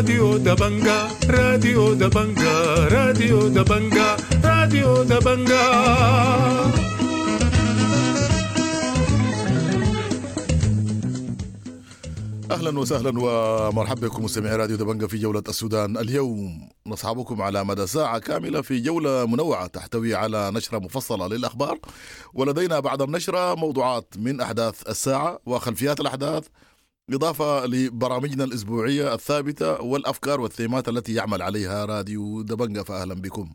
راديو دبنجا راديو دبنجا راديو دبنجا راديو دبنجا. أهلا وسهلا ومرحبا بكم مستمعي راديو دبنجا في جولة السودان. اليوم نصحبكم على مدى ساعة كاملة في جولة منوعة تحتوي على نشرة مفصلة للأخبار، ولدينا بعد النشرة موضوعات من أحداث الساعة وخلفيات الأحداث، إضافة لبرامجنا الأسبوعية الثابتة والأفكار والثيمات التي يعمل عليها راديو دبنجا. فأهلا بكم.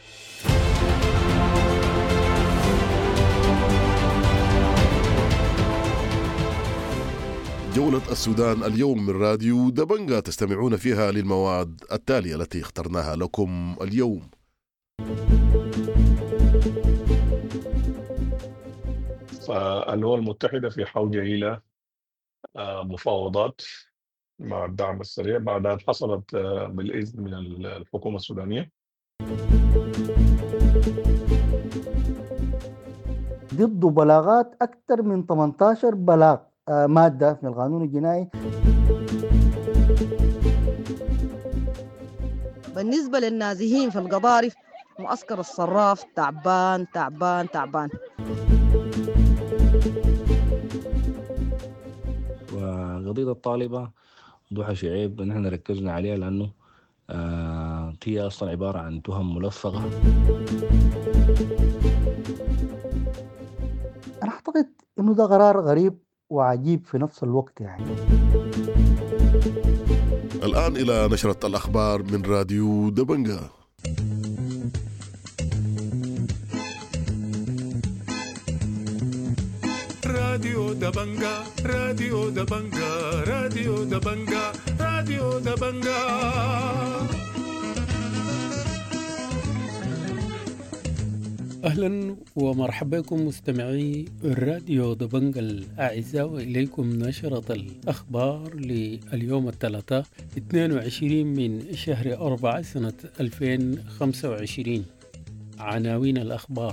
جولة السودان اليوم من راديو دبنجا تستمعون فيها للمواد التالية التي اخترناها لكم اليوم. فالأمم المتحدة في حوجة إلى مفاوضات مع الدعم السريع بعد أن حصلت بالإذن من الحكومة السودانية ضد بلاغات أكثر من 18 بلاغ مادة من القانون الجنائي. بالنسبة للنازحين في القضارف، معسكر الصراف تعبان تعبان تعبان. وقضية الطالبة ضحى شعيب نحن ركزنا عليها لأنه هي أصلا عبارة عن تهم ملفقة. أنا أعتقد إنه ده قرار غريب وعجيب في نفس الوقت يعني. الآن إلى نشرة الأخبار من راديو دبنجا. راديو دبنجا راديو دبنجا راديو دبنجا راديو دبنجا. أهلا ومرحبا بكم مستمعي الراديو دبنجا الأعزاء، وإليكم نشرة الأخبار لليوم الثلاثاء 22 من شهر 4 سنة 2025. عناوين الأخبار: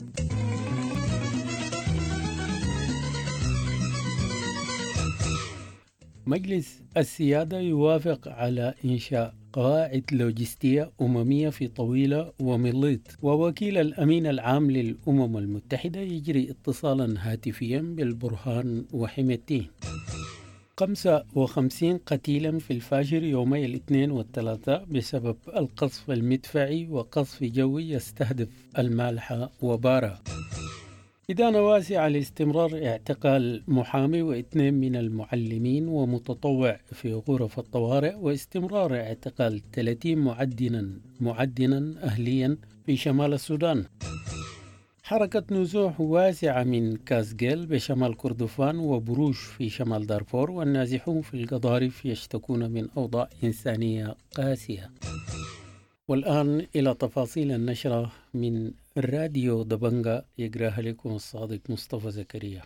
مجلس السيادة يوافق على إنشاء قواعد لوجستية أممية في طويلة ومليط، ووكيل الأمين العام للأمم المتحدة يجري اتصالا هاتفيا بالبرهان وحميتين. 55 قتيلا في الفجر يومي الاثنين والثلاثاء بسبب القصف المدفعي وقصف جوي يستهدف المالحة وبارا. إدانة واسعة لاستمرار اعتقال محامي واثنين من المعلمين ومتطوع في غرف الطوارئ، واستمرار اعتقال 30 معدنا أهليا في شمال السودان. حركة نزوح واسعة من كاسجيل بشمال كردفان وبروش في شمال دارفور، والنازحون في القضارف يشتكون من أوضاع إنسانية قاسية. والآن إلى تفاصيل النشرة من راديو دبنجا، يقراها لكم الصادق مصطفى زكريا.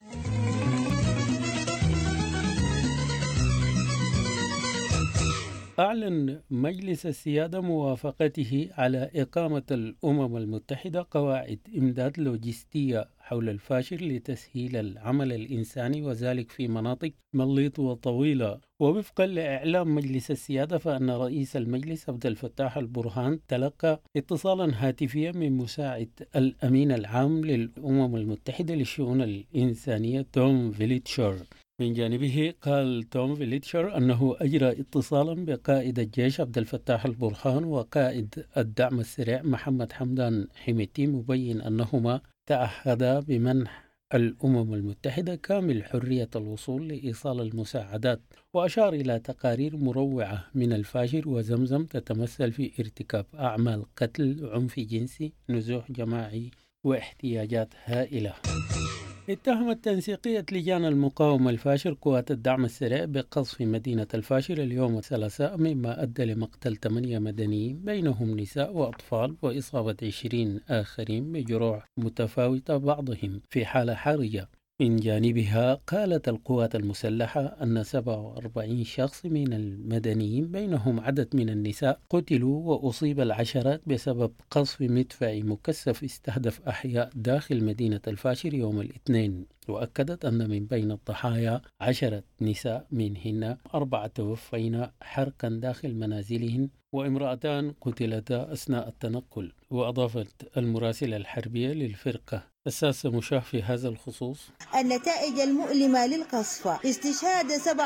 أعلن مجلس السيادة موافقته على إقامة الأمم المتحدة قواعد إمداد لوجستية حول الفاشر لتسهيل العمل الإنساني، وذلك في مناطق مليط وطويلة. ووفقا لإعلام مجلس السيادة، فإن رئيس المجلس عبد الفتاح البرهان تلقى اتصالا هاتفيا من مساعد الأمين العام للأمم المتحدة للشؤون الإنسانية توم فيليتشر. من جانبه قال توم فيليتشر أنه أجرى اتصالا بقائد الجيش عبد الفتاح البرهان وقائد الدعم السريع محمد حمدان حميتي، مبين أنهما تعهدا بمنح الأمم المتحدة كامل حرية الوصول لإيصال المساعدات. وأشار إلى تقارير مروعة من الفاجر وزمزم تتمثل في ارتكاب أعمال قتل، عنف جنسي، نزوح جماعي، واحتياجات هائلة. اتهمت تنسيقية لجان المقاومة الفاشر قوات الدعم السريع بقصف مدينة الفاشر اليوم الثلاثاء، مما أدى لمقتل 8 مدنيين بينهم نساء وأطفال، وإصابة 20 آخرين بجروح متفاوتة بعضهم في حالة حرجة. من جانبها قالت القوات المسلحة أن 47 شخص من المدنيين بينهم عدد من النساء قتلوا، وأصيب العشرات بسبب قصف مدفعي مكثف استهدف أحياء داخل مدينة الفاشر يوم الاثنين. وأكدت أن من بين الضحايا 10 نساء، منهن 4 توفين حرقا داخل منازلهن، وامرأتان قتلتا أثناء التنقل. وأضافت المراسلة الحربية للفرقة السادسة مشاه في هذا الخصوص: النتائج المؤلمة للقصف: استشهاد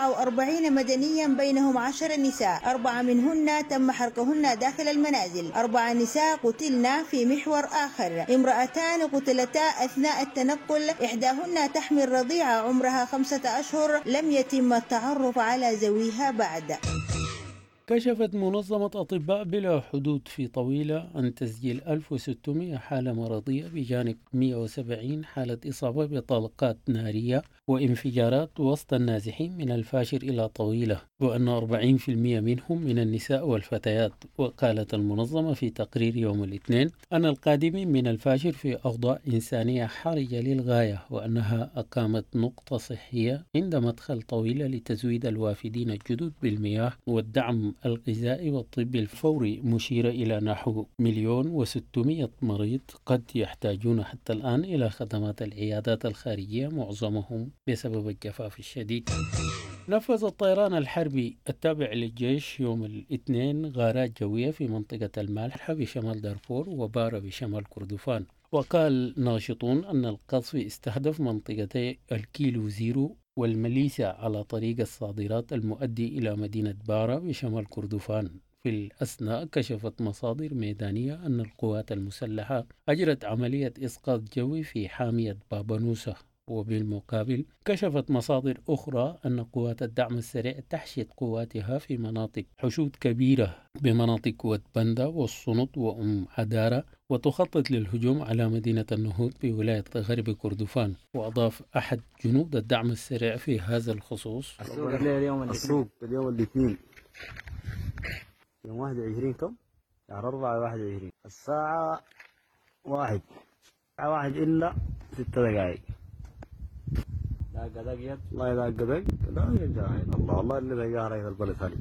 47 مدنيا بينهم 10 نساء، 4 منهن تم حرقهن داخل المنازل، 4 نساء قتلن في محور آخر، امرأتان قتلتا أثناء التنقل، إحداهن تحمل رضيعة عمرها 5 أشهر لم يتم التعرف على ذويها بعد. كشفت منظمة أطباء بلا حدود في طويلة عن تسجيل 1600 حالة مرضية بجانب 170 حالة إصابة بطلقات نارية وانفجارات وسط النازحين من الفاشر إلى طويلة، وأن 40% منهم من النساء والفتيات. وقالت المنظمة في تقرير يوم الاثنين أن القادمين من الفاشر في أوضاع إنسانية حرجة للغاية، وأنها أقامت نقطة صحية عند مدخل طويلة لتزويد الوافدين الجدد بالمياه والدعم الغذائي والطبي الفوري، مشيرة إلى نحو 1,600,000 مريض قد يحتاجون حتى الآن إلى خدمات العيادات الخارجية، معظمهم بسبب الجفاف الشديد. نفذ الطيران الحربي التابع للجيش يوم الاثنين غارات جوية في منطقة المالحة بشمال دارفور وبارا بشمال كردفان. وقال ناشطون أن القصف استهدف منطقتي الكيلو زيرو والمليسة على طريق الصادرات المؤدي إلى مدينة بارا بشمال كردفان. في الأثناء كشفت مصادر ميدانية أن القوات المسلحة أجرت عملية إسقاط جوي في حامية بابانوسة. وبالمقابل كشفت مصادر أخرى أن قوات الدعم السريع تحشد قواتها في مناطق حشود كبيرة بمناطق وتبندا والصنط وأم عدارة، وتخطط للهجوم على مدينة النهود بولاية غرب كردفان. وأضاف أحد جنود الدعم السريع في هذا الخصوص: السوق اليوم الاثنين يوم 21 كم؟ شهر 4/21 الساعة 1 إلا 6 دقائق. لا قدق الله لا قدق لا يرجع الله اللي لقاه رئيس البلد هذه.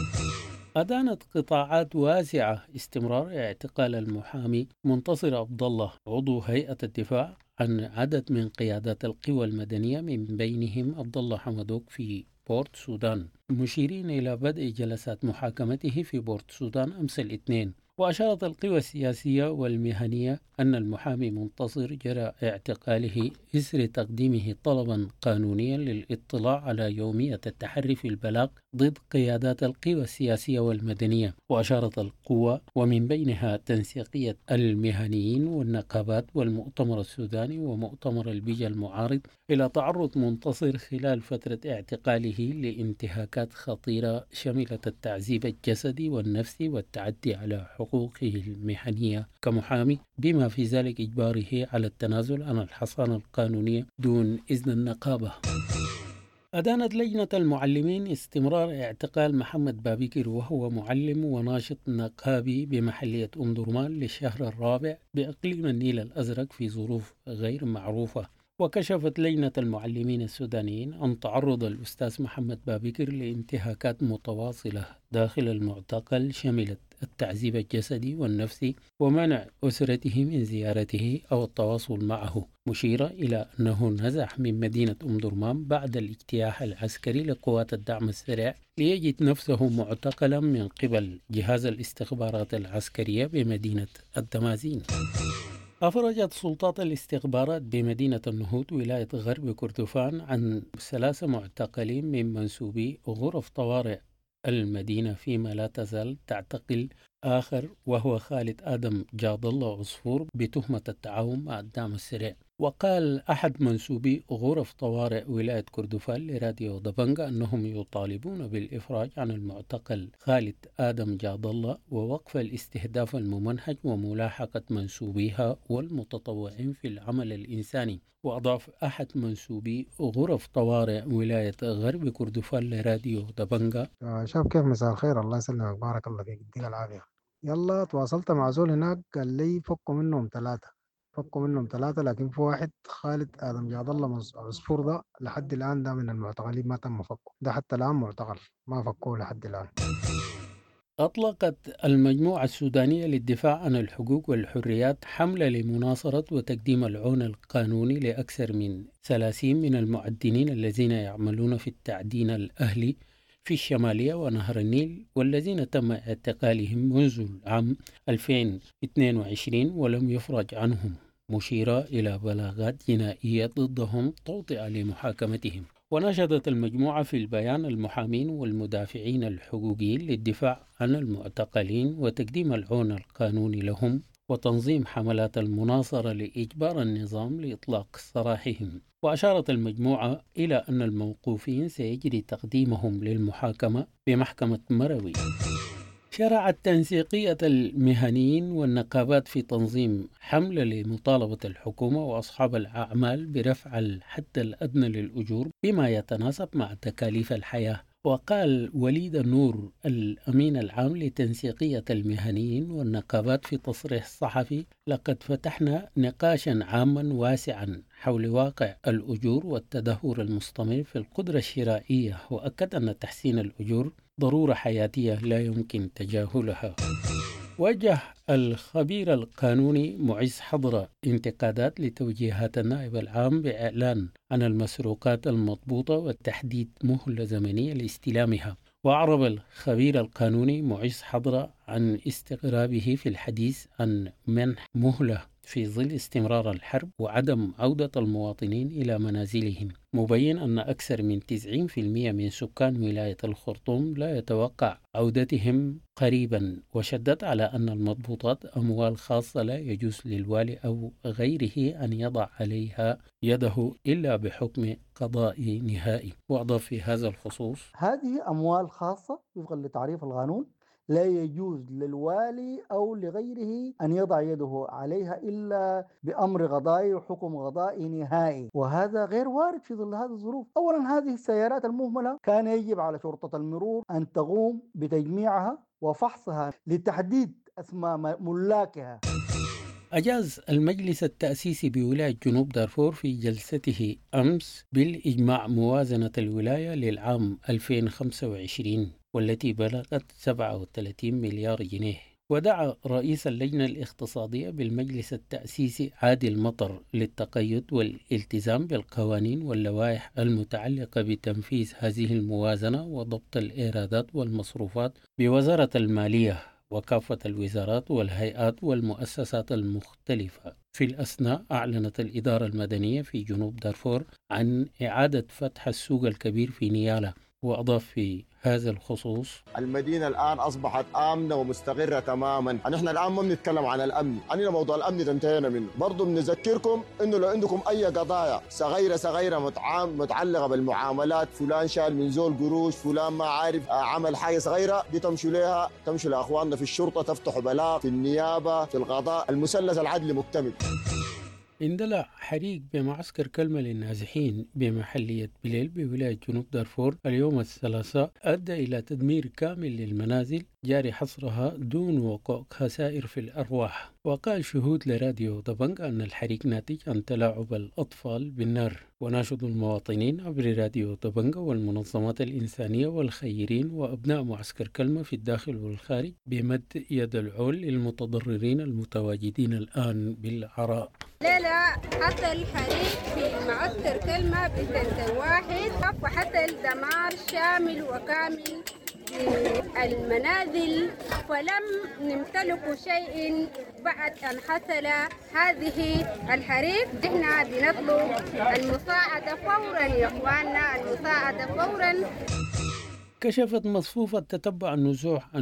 أدانت قطاعات واسعة استمرار اعتقال المحامي منتصر عبد الله عضو هيئة الدفاع عن عدد من قيادات القوى المدنية، من بينهم عبد الله حمدوك في بورت سودان، مشيرين إلى بدء جلسات محاكمته في بورت سودان أمس الاثنين. وأشارت القوى السياسية والمهنية أن المحامي منتصر جرى اعتقاله إثر تقديمه طلبا قانونيا للاطلاع على يومية التحري في البلاغ ضد قيادات القوى السياسية والمدنية. وأشارت القوى ومن بينها تنسيقية المهنيين والنقابات والمؤتمر السوداني ومؤتمر البيجا المعارض إلى تعرض منتصر خلال فترة اعتقاله لانتهاكات خطيرة شملت التعذيب الجسدي والنفسي والتعدي على حقوقه المهنية كمحامي، بما في ذلك إجباره على التنازل عن الحصانة القانونية دون إذن النقابة. أدانت لجنة المعلمين استمرار اعتقال محمد بابكر وهو معلم وناشط نقابي بمحلية أم درمان للشهر الرابع بإقليم النيل الأزرق في ظروف غير معروفة. وكشفت لجنة المعلمين السودانيين عن تعرض الأستاذ محمد بابكر لانتهاكات متواصلة داخل المعتقل شملت التعذيب الجسدي والنفسي ومنع أسرته من زيارته أو التواصل معه، مشيرة إلى أنه نزح من مدينة أم درمان بعد الاجتياح العسكري لقوات الدعم السريع ليجد نفسه معتقلا من قبل جهاز الاستخبارات العسكرية بمدينة الدمازين. أفرجت سلطات الاستخبارات بمدينة النهود ولاية غرب كردفان عن 3 معتقلين من منسوبي غرف طوارئ المدينة، فيما لا تزال تعتقل آخر وهو خالد آدم جاد الله عصفور بتهمة التعاون مع الدعم السريع. وقال أحد منسوبي غرف طوارئ ولاية كردفان لراديو دبنجا أنهم يطالبون بالإفراج عن المعتقل خالد آدم جاد الله ووقف الاستهداف الممنهج وملاحقة منسوبيها والمتطوعين في العمل الإنساني. وأضاف أحد منسوبي غرف طوارئ ولاية غرب كردفان لراديو دبنجا: شاف كيف؟ مساء الخير، الله يسلمك، بارك الله فيك، يديك العافية. يلا تواصلت مع زول هناك قال لي فكوا منهم 3 فكوا منهم 3 لكن في واحد خالد آدم جاد الله عصفور ده لحد الآن ده من المعتقلين ما تم فكه، ده حتى الآن معتقل ما فكوه لحد الآن. أطلقت المجموعة السودانية للدفاع عن الحقوق والحريات حملة لمناصرة وتقديم العون القانوني لأكثر من 30 من المعدنين الذين يعملون في التعدين الأهلي في الشمالية ونهر النيل، والذين تم اعتقالهم منذ العام 2022 ولم يفرج عنهم، مشيرة إلى بلاغات جنائية ضدهم توطئة لمحاكمتهم. ونشدت المجموعة في البيان المحامين والمدافعين الحقوقيين للدفاع عن المعتقلين وتقديم العون القانوني لهم وتنظيم حملات المناصرة لإجبار النظام لإطلاق سراحهم. وأشارت المجموعة إلى أن الموقوفين سيجري تقديمهم للمحاكمة بمحكمة مروي. شرعت تنسيقية المهنيين والنقابات في تنظيم حملة لمطالبة الحكومة وأصحاب الأعمال برفع الحد الأدنى للأجور بما يتناسب مع تكاليف الحياة. وقال وليد النور الأمين العام لتنسيقية المهنيين والنقابات في تصريح صحفي: لقد فتحنا نقاشا عاما واسعا حول واقع الأجور والتدهور المستمر في القدرة الشرائية، وأكد أن تحسين الأجور ضرورة حياتية لا يمكن تجاهلها. وجه الخبير القانوني معز حضرة انتقادات لتوجيهات النائب العام بإعلان عن المسروقات المضبوطة وتحديد مهلة زمنية لاستلامها. وأعرب الخبير القانوني معز حضرة عن استغرابه في الحديث عن منح مهلة في ظل استمرار الحرب وعدم عودة المواطنين إلى منازلهم، مبين أن أكثر من 90% من سكان ولاية الخرطوم لا يتوقع عودتهم قريبا. وشدد على أن المضبوطات أموال خاصة لا يجوز للوالي أو غيره أن يضع عليها يده إلا بحكم قضائي نهائي. وأضاف في هذا الخصوص: هذه أموال خاصة وفقا لتعريف القانون لا يجوز للوالي أو لغيره أن يضع يده عليها إلا بأمر قضائي وحكم قضائي نهائي، وهذا غير وارد في ظل هذه الظروف. أولا هذه السيارات المهملة كان يجب على شرطة المرور أن تقوم بتجميعها وفحصها لتحديد أسماء ملاكها. أجاز المجلس التأسيسي بولاية جنوب دارفور في جلسته أمس بالإجماع موازنة الولاية للعام 2025 والتي بلغت 37 مليار جنيه. ودعا رئيس اللجنة الاقتصادية بالمجلس التأسيسي عادل مطر للتقيد والالتزام بالقوانين واللوائح المتعلقة بتنفيذ هذه الموازنة وضبط الإيرادات والمصروفات بوزارة المالية وكافة الوزارات والهيئات والمؤسسات المختلفة. في الأثناء أعلنت الإدارة المدنية في جنوب دارفور عن إعادة فتح السوق الكبير في نيالا. وأضاف في هذا الخصوص: المدينة الآن أصبحت آمنة ومستقرة تماما. نحن الآن ما بنتكلم عن الأمن، أننا موضوع الأمن انتهينا منه. برضو بنذكركم إنه لو عندكم أي قضايا صغيرة متعلقة بالمعاملات، فلان شال من زول قروش، فلان ما عارف عمل حاجة صغيرة، دي تمشوا لأخواننا في الشرطة، تفتحوا بلاغ في النيابة في القضاء، المثلث العدلي مكتمل. اندلع حريق بمعسكر كلمة للنازحين بمحلية بليل بولاية جنوب دارفور اليوم الثلاثاء أدى إلى تدمير كامل للمنازل جاري حصرها دون وقوع خسائر في الأرواح. وقال شهود لراديو دبنج أن الحريق ناتج عن تلاعب الأطفال بالنار. وناشد المواطنين عبر راديو دبنج والمنظمات الإنسانية والخيرين وأبناء معسكر كلمة في الداخل والخارج بمد يد العون للمتضررين المتواجدين الآن بالعراء. لا حتى الحريق في معسكر كلمة بسنة واحد، وحتى الدمار شامل وكامل المنازل، فلم نمتلك شيء بعد أن حصل هذه الحريق. احنا بنطلب المساعدة فورا يا اخواننا، المساعدة فورا. كشفت مصفوفة تتبع النزوح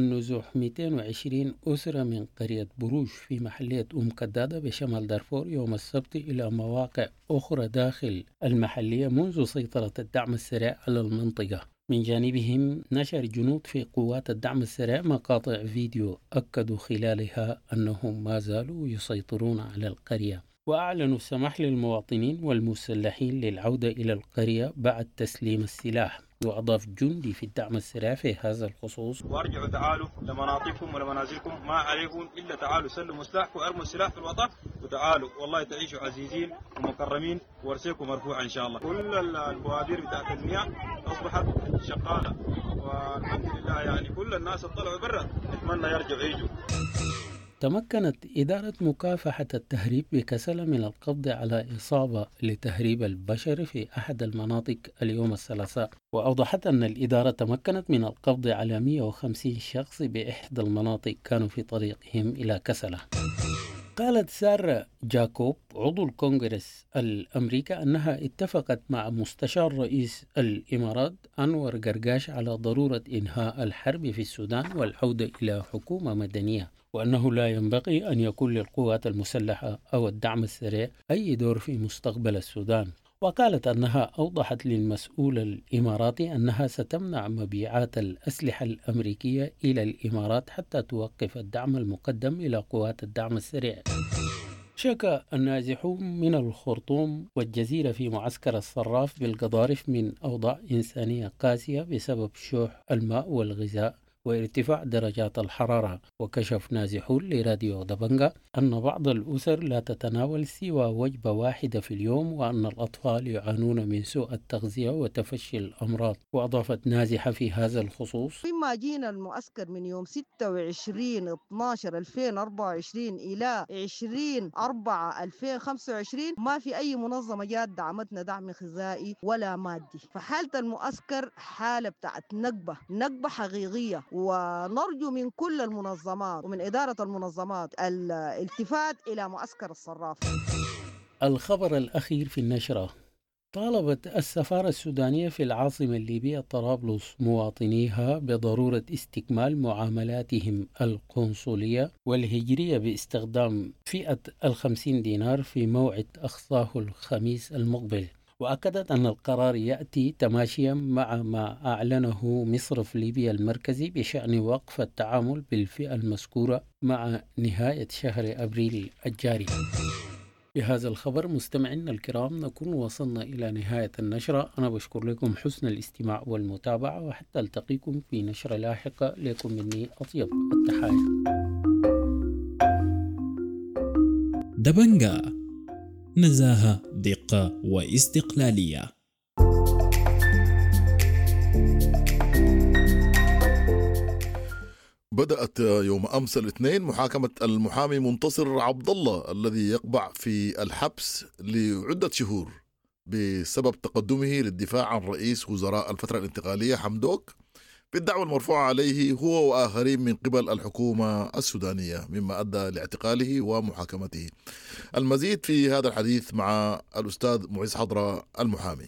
220 أسرة من قرية بروش في محلية كدادة بشمال دارفور يوم السبت إلى مواقع أخرى داخل المحلية منذ سيطرة الدعم السريع على المنطقة. من جانبهم نشر جنود في قوات الدعم السريع مقاطع فيديو أكدوا خلالها أنهم ما زالوا يسيطرون على القرية. وأعلنوا السماح للمواطنين والمسلحين للعودة إلى القرية بعد تسليم السلاح. وأضاف جندي في الدعم السريع في هذا الخصوص: وارجعوا تعالوا لمناطقكم ولمنازلكم، ما عليكم إلا تعالوا سلموا سلاحكم وارموا السلاح في الوطن وتعالوا، والله تعيشوا عزيزين ومكرمين ورسيكم مرفوع إن شاء الله. كل البوادير بتاعت المياه أصبحت شغالة والحمد لله، يعني كل الناس طلعوا برا، نتمنى يرجعوا يجوا. تمكنت إدارة مكافحة التهريب بكسلة من القبض على إصابة لتهريب البشر في أحد المناطق اليوم الثلاثاء، وأوضحت أن الإدارة تمكنت من القبض على 150 شخص بإحدى المناطق كانوا في طريقهم إلى كسلة. قالت سارة جاكوب عضو الكونغرس الأمريكي أنها اتفقت مع مستشار رئيس الإمارات أنور قرقاش على ضرورة إنهاء الحرب في السودان والعودة إلى حكومة مدنية، وأنه لا ينبغي أن يكون للقوات المسلحة أو الدعم السريع أي دور في مستقبل السودان. وقالت أنها أوضحت للمسؤول الإماراتي أنها ستمنع مبيعات الأسلحة الأمريكية إلى الإمارات حتى توقف الدعم المقدم إلى قوات الدعم السريع. شكى النازحون من الخرطوم والجزيرة في معسكر الصراف بالقضارف من أوضاع إنسانية قاسية بسبب شح الماء والغذاء وارتفاع درجات الحرارة. وكشف نازحون لراديو دبنجا أن بعض الأسر لا تتناول سوى وجبة واحدة في اليوم، وأن الأطفال يعانون من سوء التغذية وتفشي الأمراض. وأضافت نازحة في هذا الخصوص: مما جينا المعسكر من يوم 26/12/2024 إلى 20/4/2025 ما في أي منظمة جات دعمتنا دعم غذائي ولا مادي. فحالة المعسكر حالة بتاعت نكبة حقيقية، ونرجو من كل المنظمات ومن إدارة المنظمات الالتفات إلى معسكر الصراف. الخبر الأخير في النشرة: طالبت السفارة السودانية في العاصمة الليبية طرابلس مواطنيها بضرورة استكمال معاملاتهم القنصلية والهجرية باستخدام فئة 50 دينار في موعد أقصاه الخميس المقبل. وأكدت أن القرار يأتي تماشيا مع ما أعلنه مصرف ليبيا المركزي بشأن وقف التعامل بالفئة المذكورة مع نهاية شهر أبريل الجاري. بهذا الخبر مستمعينا الكرام نكون وصلنا إلى نهاية النشرة. أنا بشكر لكم حسن الاستماع والمتابعة، وحتى ألتقيكم في نشرة لاحقة. لكم مني أطيب التحايا. دبنجا، نزاهة، دقة واستقلالية. بدأت يوم أمس الاثنين محاكمة المحامي منتصر عبد الله الذي يقبع في الحبس لعدة شهور بسبب تقدمه للدفاع عن رئيس وزراء الفترة الانتقالية حمدوك في الدعوة المرفوعة عليه هو وآخرين من قبل الحكومة السودانية، مما أدى لاعتقاله ومحاكمته. المزيد في هذا الحديث مع الأستاذ معيز حضرة المحامي.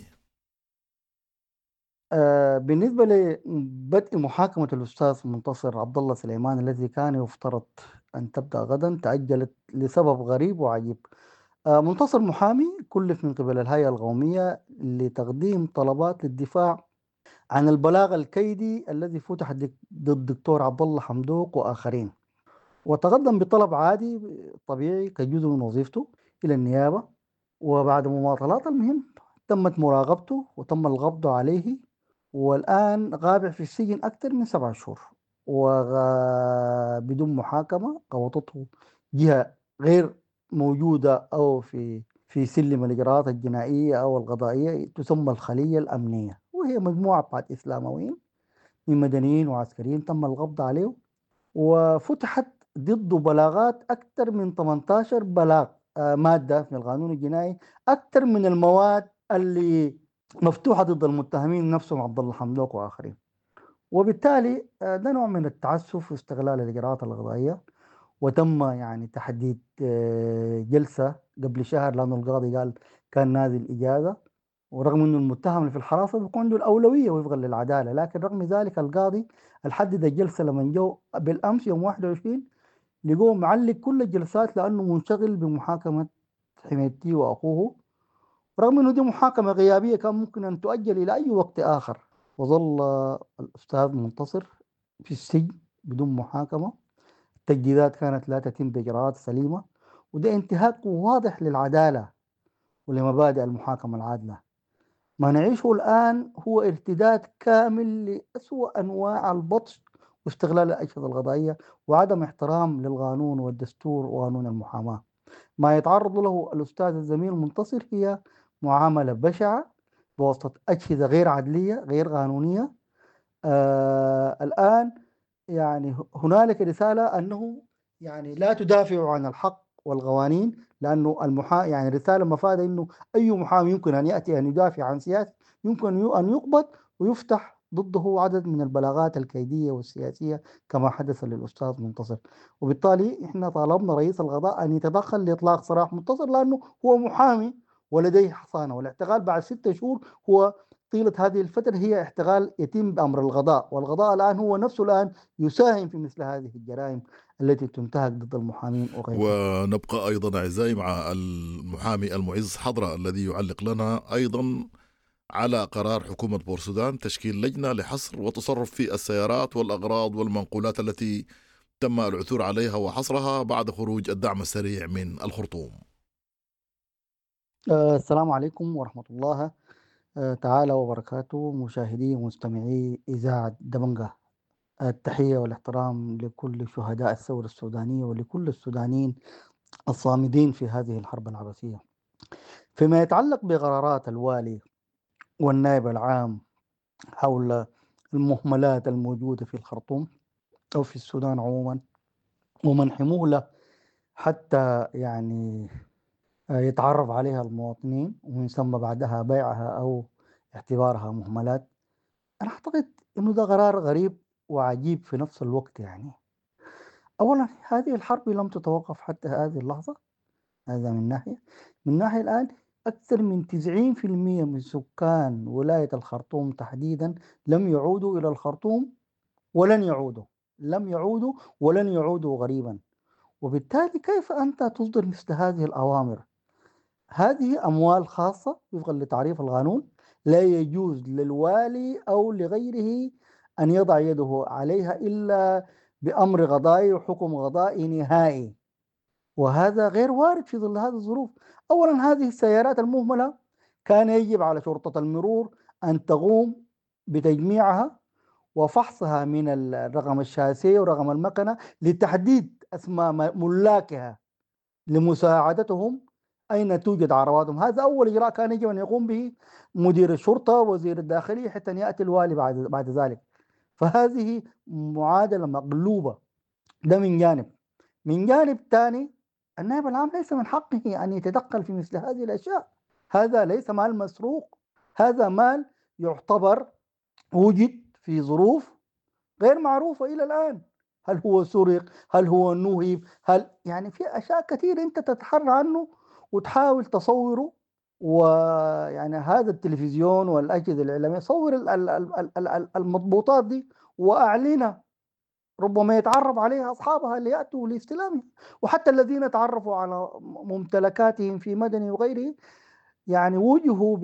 بالنسبة لبدء محاكمة الأستاذ منتصر عبد الله سليمان الذي كان يفترض أن تبدأ غدا تأجلت لسبب غريب وعجيب. منتصر محامي كلف من قبل الهيئة القومية لتقديم طلبات للدفاع عن البلاغ الكيدي الذي فتح ضد الدكتور عبد الله حمدوك وآخرين، وتقدم بطلب عادي طبيعي كجزء من وظيفته إلى النيابة. وبعد مماطلات المهم تمت مراقبته وتم القبض عليه، والآن غابع في السجن أكثر من 7 شهور وبدون محاكمة. قوضته جهة غير موجودة أو في سلم الإجراءات الجنائية أو القضائية تسمى الخلية الأمنية، وهي مجموعة بعض إسلامويين من مدنيين وعسكريين تم القبض عليه، وفتحت ضده بلاغات أكثر من 18 بلاغ مادة في القانون الجنائي، أكثر من المواد اللي مفتوحة ضد المتهمين نفسهم عبد الله حمدوك وآخرين. وبالتالي ده نوع من التعسف واستغلال الإجراءات القضائية. وتم يعني تحديد جلسة قبل شهر لأنه القاضي قال كان نازل إجازة، ورغم أنه المتهم اللي في الحراسة بيكون عنده الأولوية وفقا للعدالة، لكن رغم ذلك القاضي الحدد الجلسة لما جو بالأمس يوم 21 لقوه معلق كل الجلسات لأنه منشغل بمحاكمة حميدتي وأخوه، رغم أنه دي محاكمة غيابية كان ممكن أن تؤجل إلى أي وقت آخر. وظل الأستاذ منتصر في السجن بدون محاكمة. التجديدات كانت لا تتم بإجراءات سليمة، وده انتهاك واضح للعدالة ولمبادئ المحاكمة العادلة. ما نعيشه الآن هو ارتداد كامل لأسوأ أنواع البطش واستغلال الأجهزة القضائية وعدم احترام للقانون والدستور وقانون المحاماة. ما يتعرض له الأستاذ الزميل منتصر هي معاملة بشعة بواسطة أجهزة غير عدلية غير قانونية. الآن يعني هنالك رسالة أنه يعني لا تدافعوا عن الحق والقوانين، لأنه يعني رسالة مفادة أنه أي محامي يمكن أن يأتي أن يدافع عن سياسي يمكن أن يقبض ويفتح ضده عدد من البلاغات الكيدية والسياسية كما حدث للأستاذ منتصر. وبالتالي إحنا طالبنا رئيس القضاء أن يتدخل لإطلاق سراح منتصر لأنه هو محامي ولديه حصانة، والاعتقال بعد 6 شهور هو طيلة هذه الفترة هي احتقال يتم بأمر القضاء، والقضاء الآن هو نفسه الآن يساهم في مثل هذه الجرائم التي تنتهك ضد المحامين وغيرهم. ونبقى أيضا أعزائي مع المحامي المعز حضرة الذي يعلق لنا أيضا على قرار حكومة بورسودان تشكيل لجنة لحصر وتصرف في السيارات والأغراض والمنقولات التي تم العثور عليها وحصرها بعد خروج الدعم السريع من الخرطوم. السلام عليكم ورحمة الله تعالى وبركاته. مشاهدي ومستمعي إذاعة دبنجة، التحية والاحترام لكل شهداء الثورة السودانية ولكل السودانيين الصامدين في هذه الحرب العبثية. فيما يتعلق بقرارات الوالي والنائب العام حول المهملات الموجودة في الخرطوم أو في السودان عموما ومن حمولة حتى يعني يتعرف عليها المواطنين ومن ثم بعدها بيعها أو اعتبارها مهملات، أنا أعتقد أنه ده قرار غريب وعجيب في نفس الوقت. يعني أولا هذه الحرب لم تتوقف حتى هذه اللحظة، هذا من ناحية. من ناحية الآن أكثر من 90% من سكان ولاية الخرطوم تحديدا لم يعودوا إلى الخرطوم ولن يعودوا، لم يعودوا ولن يعودوا غريبا. وبالتالي كيف أنت تصدر مثل هذه الأوامر؟ هذه أموال خاصة وفقا لتعريف القانون، لا يجوز للوالي أو لغيره أن يضع يده عليها إلا بأمر قضائي وحكم قضائي نهائي، وهذا غير وارد في ظل هذه الظروف. أولا هذه السيارات المهملة كان يجب على شرطة المرور أن تقوم بتجميعها وفحصها من الرقم الشاسية ورقم المكنة لتحديد أسماء ملاكها لمساعدتهم أين توجد عرباتهم. هذا أول إجراء كان يجب أن يقوم به مدير الشرطة وزير الداخلية حتى يأتي الوالي بعد ذلك. فهذه معادلة مقلوبة. ده من جانب. من جانب ثاني النائب العام ليس من حقه أن يتدخل في مثل هذه الأشياء. هذا ليس مال مسروق، هذا مال يعتبر وجد في ظروف غير معروفة إلى الآن. هل هو سرق؟ هل هو نهب؟ هل يعني في أشياء كثير أنت تتحرى عنه وتحاول تصوره. ويعني هذا التلفزيون والأجهزة الإعلامية صور المضبوطات دي وأعلنها، ربما يتعرف عليها أصحابها اللي يأتوا لاستلامها. وحتى الذين تعرفوا على ممتلكاتهم في مدني وغيره يعني وجهوا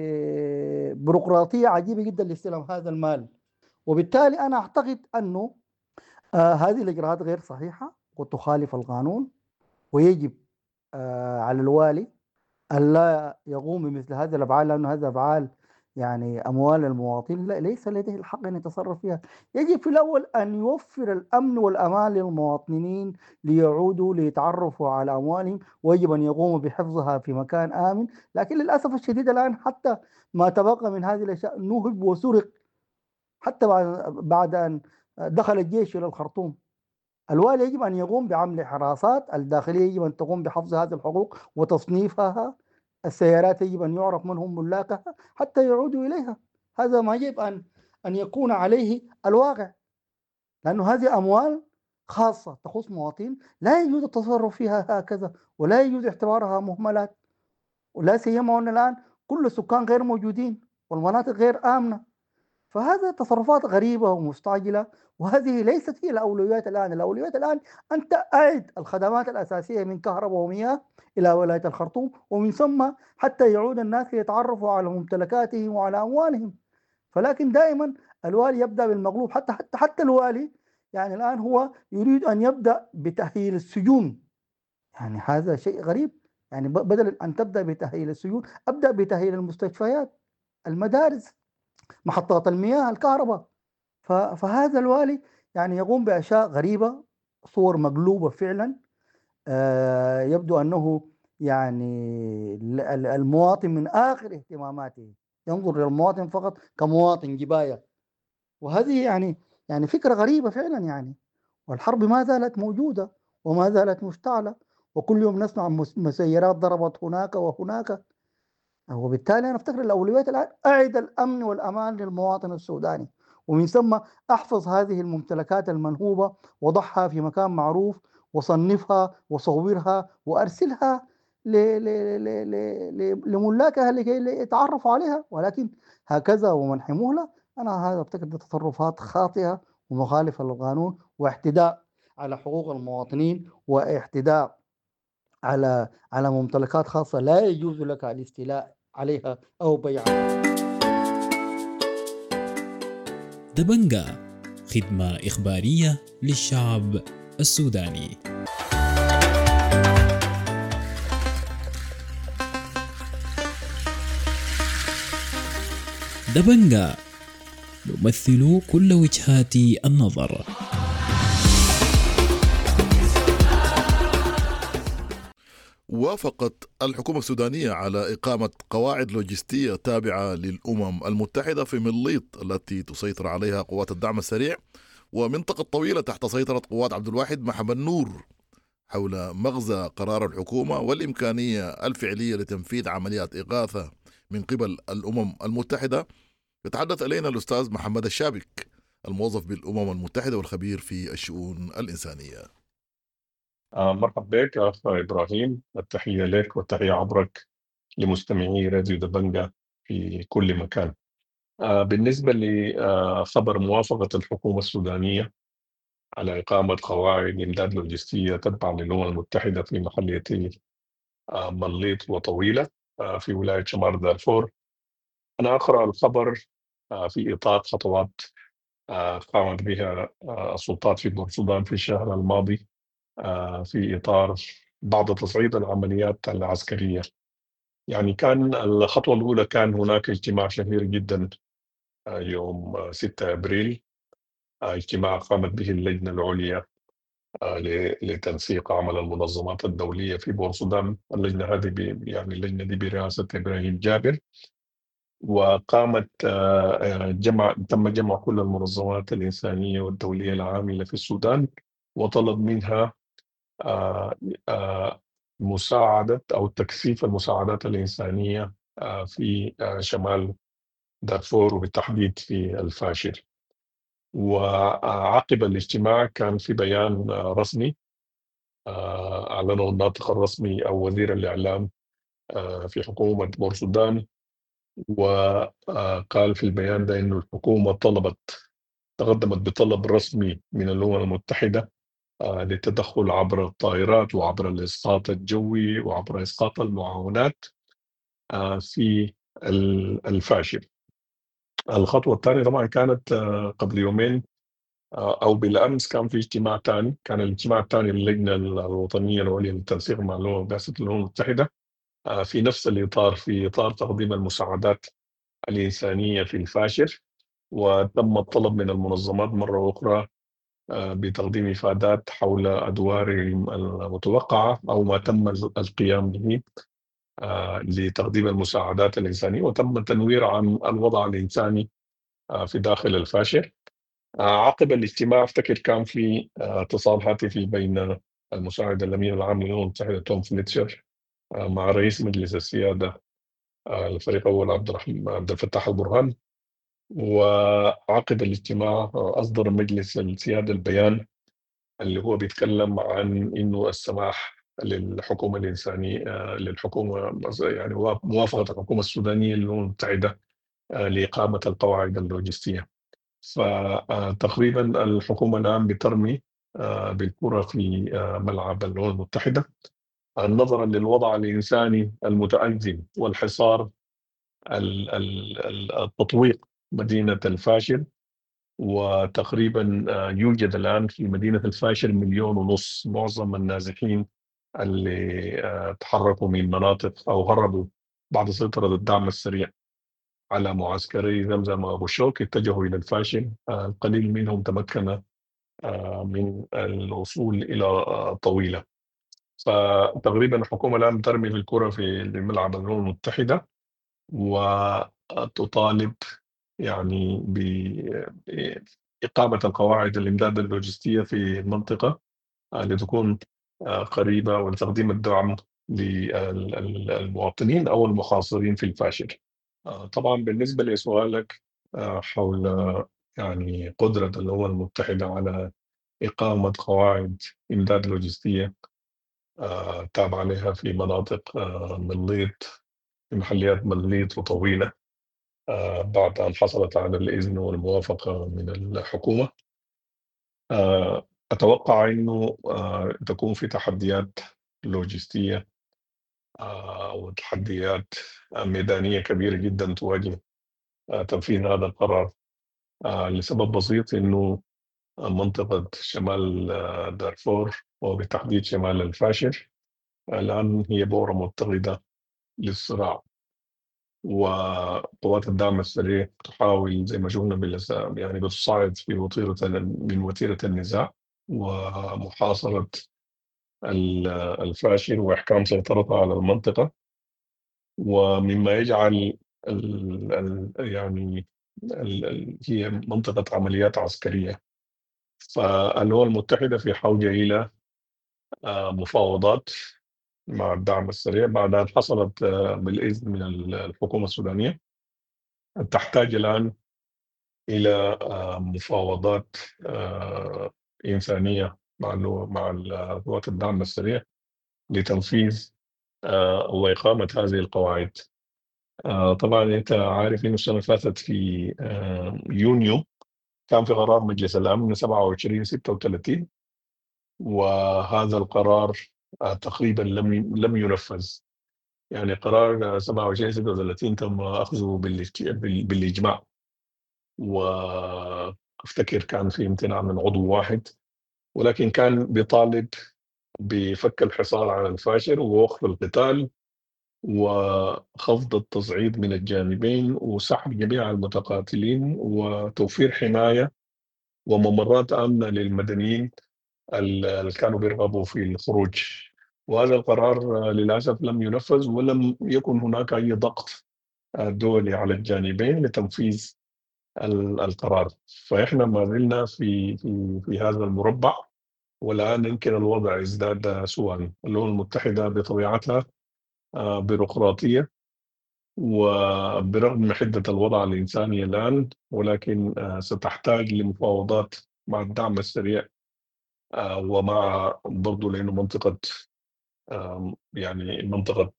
ببيروقراطية عجيبة جدا لاستلام هذا المال. وبالتالي أنا أعتقد أنه هذه الإجراءات غير صحيحة وتخالف القانون، ويجب على الوالي ألا يقوم بمثل هذه الأفعال، لأنه هذه أفعال يعني أموال المواطنين ليس لديه الحق أن يتصرف فيها. يجب في الأول أن يوفر الأمن والأمان للمواطنين ليعودوا ليتعرفوا على أموالهم، ويجب أن يقوموا بحفظها في مكان آمن. لكن للأسف الشديد الآن حتى ما تبقى من هذه الأشياء نهب وسرق. حتى بعد أن دخل الجيش إلى الخرطوم، الوالي يجب أن يقوم بعمل حراسات، الداخلية يجب أن تقوم بحفظ هذه الحقوق وتصنيفها، السيارات يجب أن يعرف من هم ملاكها حتى يعودوا إليها. هذا ما يجب أن يكون عليه الواقع، لأنه هذه أموال خاصة تخص مواطنين لا يجوز التصرف فيها هكذا، ولا يجوز اعتبارها مهملات، ولا سيما أن الآن كل السكان غير موجودين والمناطق غير آمنة. فهذا تصرفات غريبة ومستعجلة، وهذه ليست هي الأولويات الآن. الأولويات الآن أن تعيد الخدمات الأساسية من كهرباء ومياه إلى ولاية الخرطوم، ومن ثم حتى يعود الناس يتعرفوا على ممتلكاتهم وعلى أموالهم. فلكن دائما الوالي يبدأ بالمغلوب. حتى الوالي يعني الآن هو يريد أن يبدأ بتأهيل السجون. يعني هذا شيء غريب. يعني بدل أن تبدأ بتأهيل السجون أبدأ بتأهيل المستشفيات. المدارس، محطات المياه، الكهرباء. فهذا الوالي يعني يقوم بأشياء غريبة، صور مقلوبة فعلا. يبدو أنه يعني المواطن من آخر اهتماماته ينظر للمواطن فقط كمواطن جباية. وهذه يعني فكرة غريبة فعلا يعني. والحرب ما زالت موجودة وما زالت مشتعلة، وكل يوم نسمع مسيرات ضربت هناك وهناك. وبالتالي أنا أفتكر الأولويات الآن أعد الأمن والأمان للمواطن السوداني، ومن ثم أحفظ هذه الممتلكات المنهوبة وضعها في مكان معروف، وصنفها وصورها وأرسلها لملاكها لكي يتعرفوا عليها. ولكن هكذا ومنح مهلة، أنا هذا أفتكر دي تصرفات خاطئة ومخالفة للقانون، واعتداء على حقوق المواطنين، واعتداء على ممتلكات خاصة لا يجوز لك الاستيلاء عليها أو بيعها. دبنجة، خدمة إخبارية للشعب السوداني. دبنجة، نمثل كل وجهات النظر. وافقت الحكومة السودانية على إقامة قواعد لوجستية تابعة للأمم المتحدة في مليط التي تسيطر عليها قوات الدعم السريع ومنطقة طويلة تحت سيطرة قوات عبد الواحد محمد نور، حول مغزى قرار الحكومة والإمكانية الفعلية لتنفيذ عمليات إغاثة من قبل الأمم المتحدة. يتحدث إلينا الأستاذ محمد الشابك، الموظف بالأمم المتحدة والخبير في الشؤون الإنسانية. مرحبا بك أخ إبراهيم، التحية لك والتحية عبرك لمستمعي راديو دبنجة في كل مكان. بالنسبة لخبر موافقة الحكومة السودانية على إقامة قواعد إمداد لوجستية تتبع للأمم المتحدة في محليتي مليط وطويلة في ولاية شمال دارفور، أنا أقرأ الخبر في إطار خطوات قامت بها السلطات في بورسودان في الشهر الماضي في إطار بعض تصعيد العمليات العسكرية. يعني كان الخطوة الأولى كان هناك اجتماع شهير جدا يوم 6 أبريل، اجتماع قامت به اللجنة العليا لتنسيق عمل المنظمات الدولية في بورسودان. اللجنة هذه يعني اللجنة دي برئاسة إبراهيم جابر، وقامت تم جمع كل المنظمات الإنسانية والدولية العاملة في السودان، وطلب منها مساعدة أو تكثيف المساعدات الإنسانية في شمال دارفور وبالتحديد في الفاشر. وعقب الاجتماع كان في بيان رسمي أعلنه الناطق الرسمي أو وزير الإعلام في حكومة بورسودان، وقال في البيان ده إنه الحكومة تقدمت بطلب رسمي من الأمم المتحدة للتدخل عبر الطائرات وعبر الإسقاط الجوي وعبر إسقاط المعاونات في الفاشر. الخطوة الثانية طبعا كانت قبل يومين أو بالأمس كان في اجتماع ثاني، كان الاجتماع الثاني للجنة الوطنية العليا للتنسيق مع بعثة الأمم المتحدة في نفس الإطار، في إطار تقديم المساعدات الإنسانية في الفاشر. وتم الطلب من المنظمات مرة أخرى بتقديم إفادات حول أدوارهم المتوقعة أو ما تم القيام به لتقديم المساعدات الإنسانية، وتم تنوير عن الوضع الإنساني في داخل الفاشر. عقب الاجتماع افتكر كان في اتصال هاتفي بين المساعد الأمين العام للأمم المتحدة توم فليتشر مع رئيس مجلس السيادة الفريق الأول عبد الفتاح البرهان. وعقب الاجتماع أصدر مجلس السيادة البيان اللي هو بيتكلم عن إنه السماح للحكومة الإنسانية للحكومة، يعني موافقة الحكومة السودانية للأمم المتحدة لإقامة القواعد اللوجستية. فتقريبا الحكومة الآن بترمي بالكرة في ملعب الأمم المتحدة نظرا للوضع الإنساني المتأزم والحصار التطويق مدينة الفاشر. وتقريبا يوجد الآن في مدينة الفاشر 1.5 مليون، معظم النازحين اللي تحركوا من مناطق أو هربوا بعد سيطرة الدعم السريع على معسكري زمزم وأبو شوك اتجهوا إلى الفاشل. القليل منهم تمكن من الوصول إلى طويلة. فتقريبا الحكومة الآن ترمي الكرة في ملعب الأمم المتحدة وتطالب يعني بإقامة القواعد الإمداد اللوجستية في المنطقة لتكون قريبة ولتقديم الدعم للمواطنين أو المحاصرين في الفاشل. طبعا بالنسبة لسؤالك حول يعني قدرة الأمم المتحدة على إقامة قواعد إمداد لوجستية تابعة لها في مناطق مليط، في محليات مليط وطويلة بعد أن حصلت على الإذن والموافقة من الحكومة. أتوقع أنه تكون في تحديات لوجستية وتحديات ميدانية كبيرة جدا تواجه تنفيذ هذا القرار لسبب بسيط، أنه منطقة شمال دارفور وبالتحديد شمال الفاشر الآن هي بؤرة مضطردة للصراع، وقوات الدعم السريع تحاول زي ما شفنا يعني بتصعد في من وتيرة النزاع ومحاصرة الفاشل وإحكام سيطرتها على المنطقة، ومما يجعل يعني هي منطقة عمليات عسكرية. فالأمم المتحدة في حاجة إلى مفاوضات مع الدعم السريع بعد أن حصلت بالإذن من الحكومة السودانية. تحتاج الآن إلى مفاوضات إنسانية مع قوات الدعم السريع لتنفيذ وإقامة هذه القواعد. طبعا أنت عارف إنه السنة اللي فاتت في يونيو كان في قرار مجلس الأمن 2736، وهذا القرار تقريبا لم ينفذ. يعني قرار 2736 تم أخذه بالإجماع، وافتكر كان في امتناع من عضو واحد، ولكن كان بيطالب بفك الحصار على الفاشر ووقف القتال وخفض التصعيد من الجانبين وسحب جميع المتقاتلين وتوفير حماية وممرات آمنة للمدنيين اللي كانوا بيرغبوا في الخروج. وهذا القرار للأسف لم ينفذ، ولم يكن هناك أي ضغط دولي على الجانبين لتنفيذ القرار. فإحنا ما زلنا في هذا المربع، والآن يمكن الوضع ازداد سوءا. الأمم المتحدة بطبيعتها بيروقراطية، وبرغم من حدة الوضع الإنساني الآن، ولكن ستحتاج لمفاوضات مع الدعم السريع ومع برضو لأنه منطقة يعني منطقة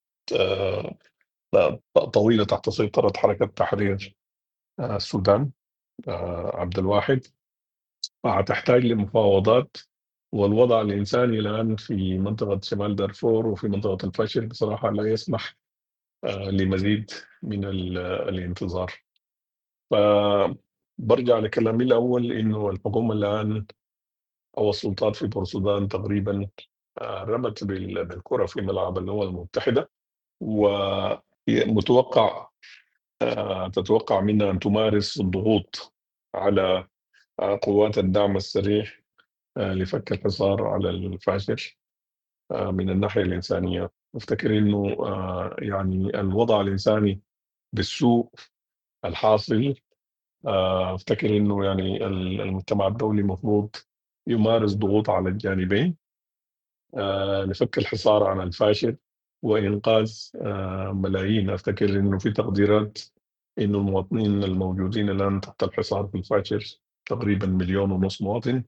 طويلة تحت سيطرة حركة تحرير السودان عبد الواحد، فتحتاج لمفاوضات. والوضع الإنساني الآن في منطقة شمال دارفور وفي منطقة الفاشر بصراحة لا يسمح لمزيد من الانتظار. فبرجع لكلامي الأول إنه الحكومة الآن أو السلطات في بورسودان تقريبا رمت بالكرة في ملعب الأمم المتحدة، ومتوقع تتوقع منها أن تمارس الضغوط على قوات الدعم السريع لفك الحصار على الفاشر من الناحية الإنسانية. أفتكر إنه يعني الوضع الإنساني بالسوء الحاصل، أفتكر إنه يعني المجتمع الدولي مفروض يمارس ضغوط على الجانبين لفك الحصار عن الفاشل وإنقاذ ملايين. أفتكر إنه في تقديرات إنه المواطنين الموجودين الآن تحت الحصار في الفاشل تقريبا 1.5 مليون مواطن،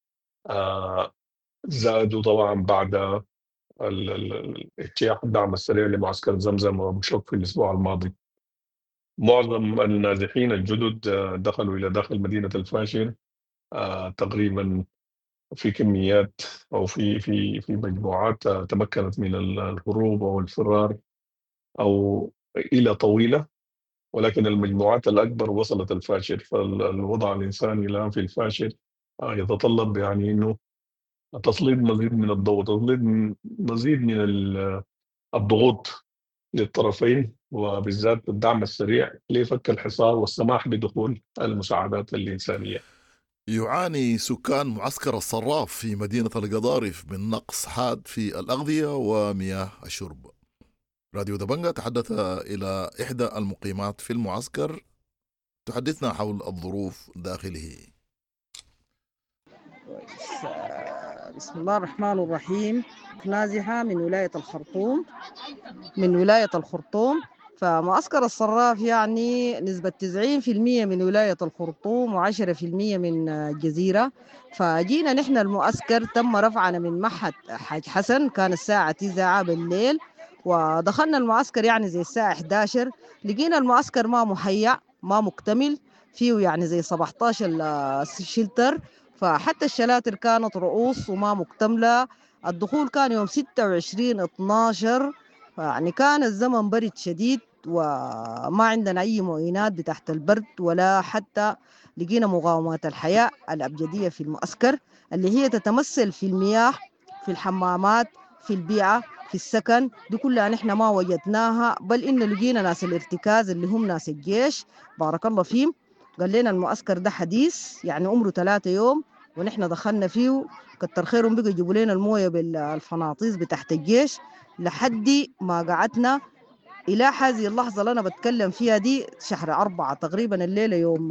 زادوا طبعا بعد اجتياح الدعم السريع لمعسكر زمزم وأبو شوك في الأسبوع الماضي. معظم النازحين الجدد دخلوا إلى داخل مدينة الفاشل تقريبا في كميات أو في مجموعات تمكنت من الهروب أو الفرار أو إلى طويلة، ولكن المجموعات الأكبر وصلت الفاشل. فالوضع الإنساني الآن في الفاشل يتطلب يعني إنه تسليط مزيد من الضغوط، تسليط مزيد من الضغوط للطرفين وبالذات الدعم السريع لفك الحصار والسماح بدخول المساعدات الإنسانية. يعاني سكان معسكر الصراف في مدينة القضارف من نقص حاد في الأغذية ومياه الشرب. راديو دبنجة تحدث إلى إحدى المقيمات في المعسكر تحدثنا حول الظروف داخله. بسم الله الرحمن الرحيم. نازحة من ولاية الخرطوم. فمعسكر الصراف يعني نسبة 90% من ولاية الخرطوم و10% من الجزيرة. فجينا نحن المعسكر تم رفعنا من معهد حاج حسن، كان الساعة 9 بالليل، ودخلنا المعسكر يعني زي الساعة 11. لقينا المعسكر ما مهيأ ما مكتمل، فيه يعني زي 17 شلتر، فحتى الشلاتر كانت رؤوس وما مكتملة. الدخول كان يوم 26/12، يعني كان الزمن برد شديد وما عندنا أي معينات بتحت البرد، ولا حتى لقينا مقاومات الحياة الأبجدية في المعسكر اللي هي تتمثل في المياه، في الحمامات، في البيئة، في السكن. دي كلها نحن ما وجدناها، بل إن لقينا ناس الارتكاز اللي هم ناس الجيش بارك الله فيهم. قال لنا المعسكر ده حديث يعني عمره 3 يوم، ونحن دخلنا فيه كتر خيرهم بقوا يجيبوا لنا المويه بالفناطيس بتاعت الجيش لحد ما قعدنا إلى هذه اللحظة اللي أنا بتكلم فيها دي شهر 4 تقريبا، الليلة يوم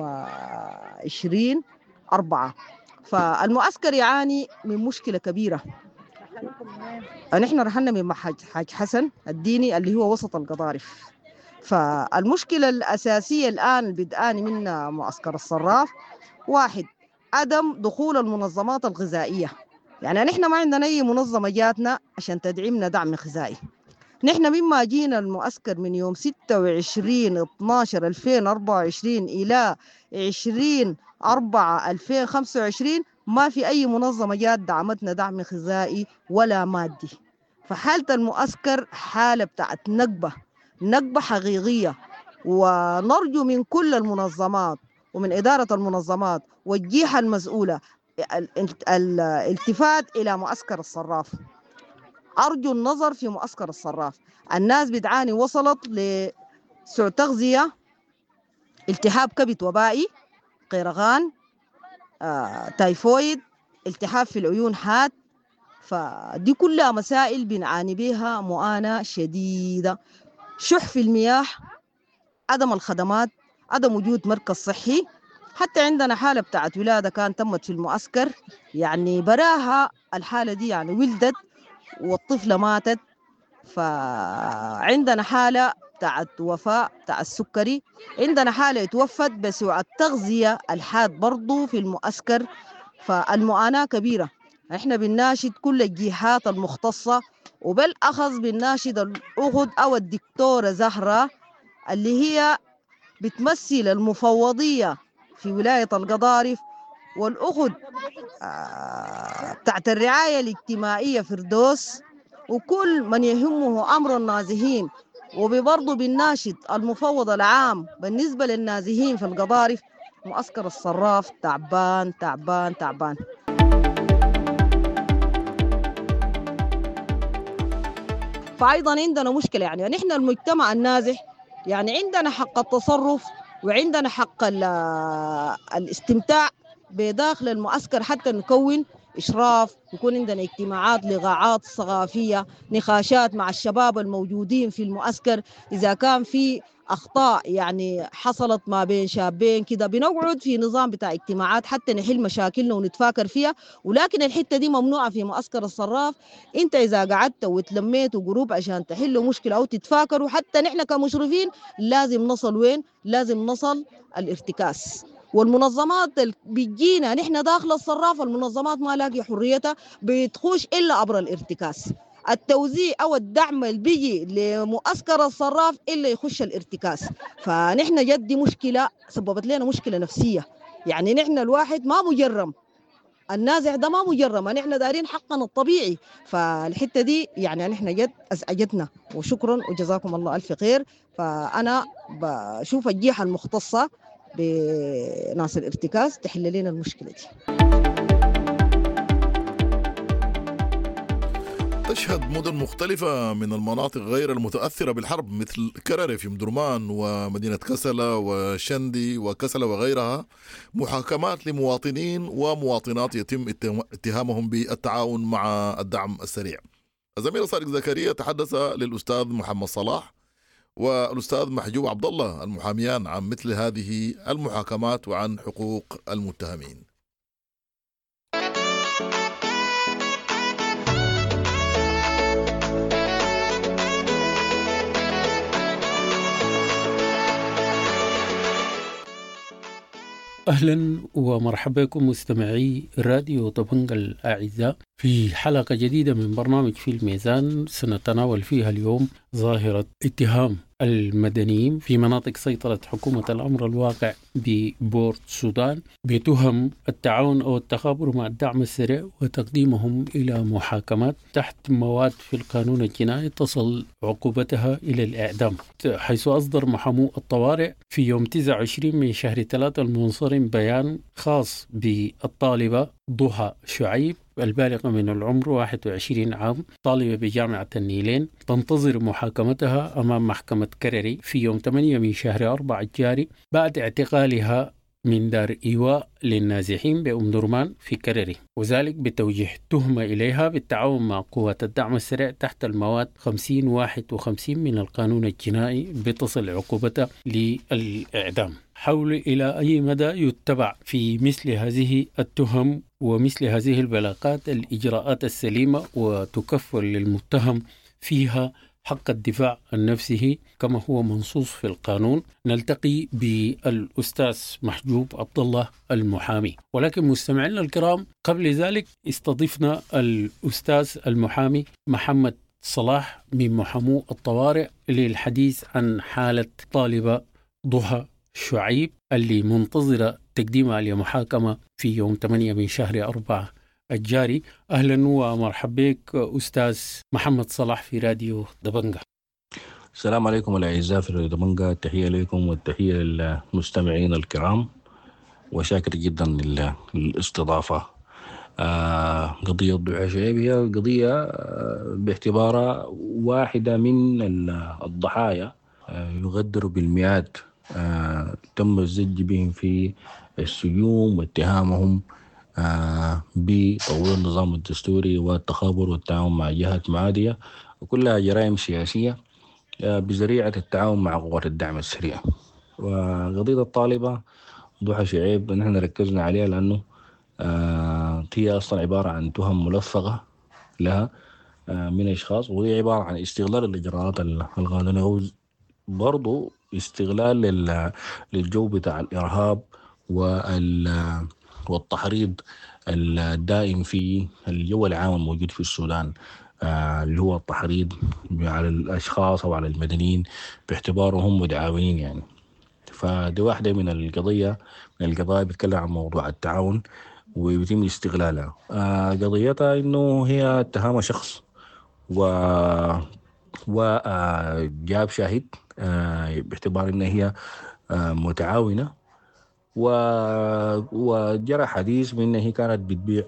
20/4. فالمعسكر يعاني من مشكلة كبيرة. نحن رحلنا من حاج حسن الديني اللي هو وسط القضارف. فالمشكلة الأساسية الآن بدأني من معسكر الصراف، 1 عدم دخول المنظمات الغذائية. يعني نحن ما عندنا أي منظمة جاتنا عشان تدعمنا دعم غذائي. نحن مما جينا المعسكر من يوم 26/12/2024 إلى 20/4/2025 ما في أي منظمة جات دعمتنا دعم غذائي ولا مادي. فحالة المعسكر حالة بتاعت نكبة حقيقية، ونرجو من كل المنظمات ومن إدارة المنظمات والجهة المسؤولة الالتفات إلى معسكر الصراف. أرجو النظر في معسكر الصراف. الناس بتعاني، وصلت لسوء تغذية، التهاب كبد وبائي، قيرغان، تايفويد، التهاب في العيون حاد. فدي كلها مسائل بنعاني بها معاناة شديدة. شح في المياه، عدم الخدمات، عدم وجود مركز صحي. حتى عندنا حالة بتاعت ولادة كان تمت في المعسكر، يعني براها الحالة دي يعني ولدت والطفلة ماتت. فعندنا حالة بتاعت وفاة بتاع السكري، عندنا حالة توفت بسوء التغذية الحاد برضو في المعسكر. فالمعاناة كبيرة. احنا بنناشد كل الجهات المختصة، وبالأخص بنناشد الأخت أو الدكتورة زهرة اللي هي بتمثل المفوضية في ولاية القضارف، والأخت بتاعت الرعاية الاجتماعية فردوس، وكل من يهمه أمر النازحين. وبرضه بنناشد المفوض العام بالنسبة للنازحين في القضارف. معسكر الصراف تعبان تعبان تعبان. فأيضا عندنا مشكلة، يعني نحن المجتمع النازح يعني عندنا حق التصرف وعندنا حق الاستمتاع بداخل المعسكر، حتى نكون إشراف، يكون عندنا اجتماعات، لقاءات ثقافية، نقاشات مع الشباب الموجودين في المعسكر. إذا كان في أخطاء يعني حصلت ما بين شابين كده، بنقعد في نظام بتاع اجتماعات حتى نحل مشاكلنا ونتفاكر فيها. ولكن الحتة دي ممنوعة في معسكر الصراف. انت إذا قعدت وتلميتوا جروب عشان تحلوا مشكلة أو تتفاكروا، حتى نحن كمشرفين لازم نصل وين؟ لازم نصل الارتكاز. والمنظمات اللي بتجينا نحن داخل الصراف، المنظمات ما لاقي حريتها، بتخش إلا عبر الارتكاز. التوزيع أو الدعم اللي بيجي لمعسكر الصراف إلا يخش الارتكاز. فنحن جد مشكلة سببت لنا مشكلة نفسية. يعني نحن الواحد ما مجرم، النازح ده ما مجرم، نحن دارين حقنا الطبيعي. فالحتة دي يعني نحن جد أزعجتنا. وشكرا وجزاكم الله ألف خير. فأنا بشوف الجهة المختصة بناس الارتكاز تحل لنا المشكلة دي. تشهد مدن مختلفة من المناطق غير المتأثرة بالحرب مثل كرري في مدرمان ومدينة كسلة وشندي وكسلة وغيرها محاكمات لمواطنين ومواطنات يتم اتهامهم بالتعاون مع الدعم السريع. الزميل صادق زكريا تحدث للأستاذ محمد صلاح والأستاذ محجوب عبد الله المحاميان عن مثل هذه المحاكمات وعن حقوق المتهمين. أهلا ومرحبا بكم مستمعي راديو طبنجة الأعزاء في حلقة جديدة من برنامج في الميزان سنتناول فيها اليوم ظاهرة اتهام المدنيين في مناطق سيطرة حكومة الأمر الواقع ببورت السودان بتهم التعاون أو التخابر مع الدعم السريع وتقديمهم إلى محاكمات تحت مواد في القانون الجنائي تصل عقوبتها إلى الإعدام، حيث أصدر محامو الطوارئ في يوم 29 من شهر 3 المنصرم بيان خاص بالطالبة ضحى شعيب البالغة من العمر 21 عام، طالبة بجامعة النيلين، تنتظر محاكمتها أمام محكمة كرري في يوم 8 من شهر 4 الجاري بعد اعتقالها من دار إيواء للنازحين بأم درمان في كرري، وذلك بتوجيه تهمة إليها بالتعاون مع قوات الدعم السريع تحت المواد 50 51 من القانون الجنائي بتصل عقوبتها للإعدام. حول إلى أي مدى يتبع في مثل هذه التهم ومثل هذه البلاغات الإجراءات السليمة وتكفل للمتهم فيها حق الدفاع عن نفسه كما هو منصوص في القانون. نلتقي بالأستاذ محجوب عبد الله المحامي، ولكن مستمعينا الكرام قبل ذلك استضفنا الأستاذ المحامي محمد صلاح من محامو الطوارئ للحديث عن حالة طالبة ضحى شعيب اللي منتظرة تقديمها لمحاكمة في يوم 8 من شهر 4 الجاري. أهلا ومرحبا بك أستاذ محمد صلاح في راديو دبنجة. السلام عليكم الأعزاء في راديو دبنجة، التحية لكم والتحية للمستمعين الكرام، وشاكر جدا للاستضافة. قضية ضحى شعيب هي قضية باعتبارها واحدة من الضحايا يغدر بالمئات تم الزج بهم في السجون واتهامهم بتطوير النظام الدستوري والتخابر والتعاون مع جهات معادية، وكلها جرائم سياسية بذريعة التعاون مع قوات الدعم السريع. وقضية الطالبة ضحى شعيب نحن ركزنا عليها لأنه هي أصلا عبارة عن تهم ملفقة لها من أشخاص، وهي عبارة عن استغلال الإجراءات القانونية برضو استغلال للجو بتاع الإرهاب والتحريض الدائم في الجو العام الموجود في السودان، اللي هو التحريض على الأشخاص أو على المدنيين باعتبارهم متعاونين يعني. فدي واحدة من القضايا بتتكلم عن موضوع التعاون ويتم استغلالها. قضيتها إنه هي اتهام شخص وجاب شاهد باعتبار ان هي متعاونة، وجرى حديث من هي كانت بتبيع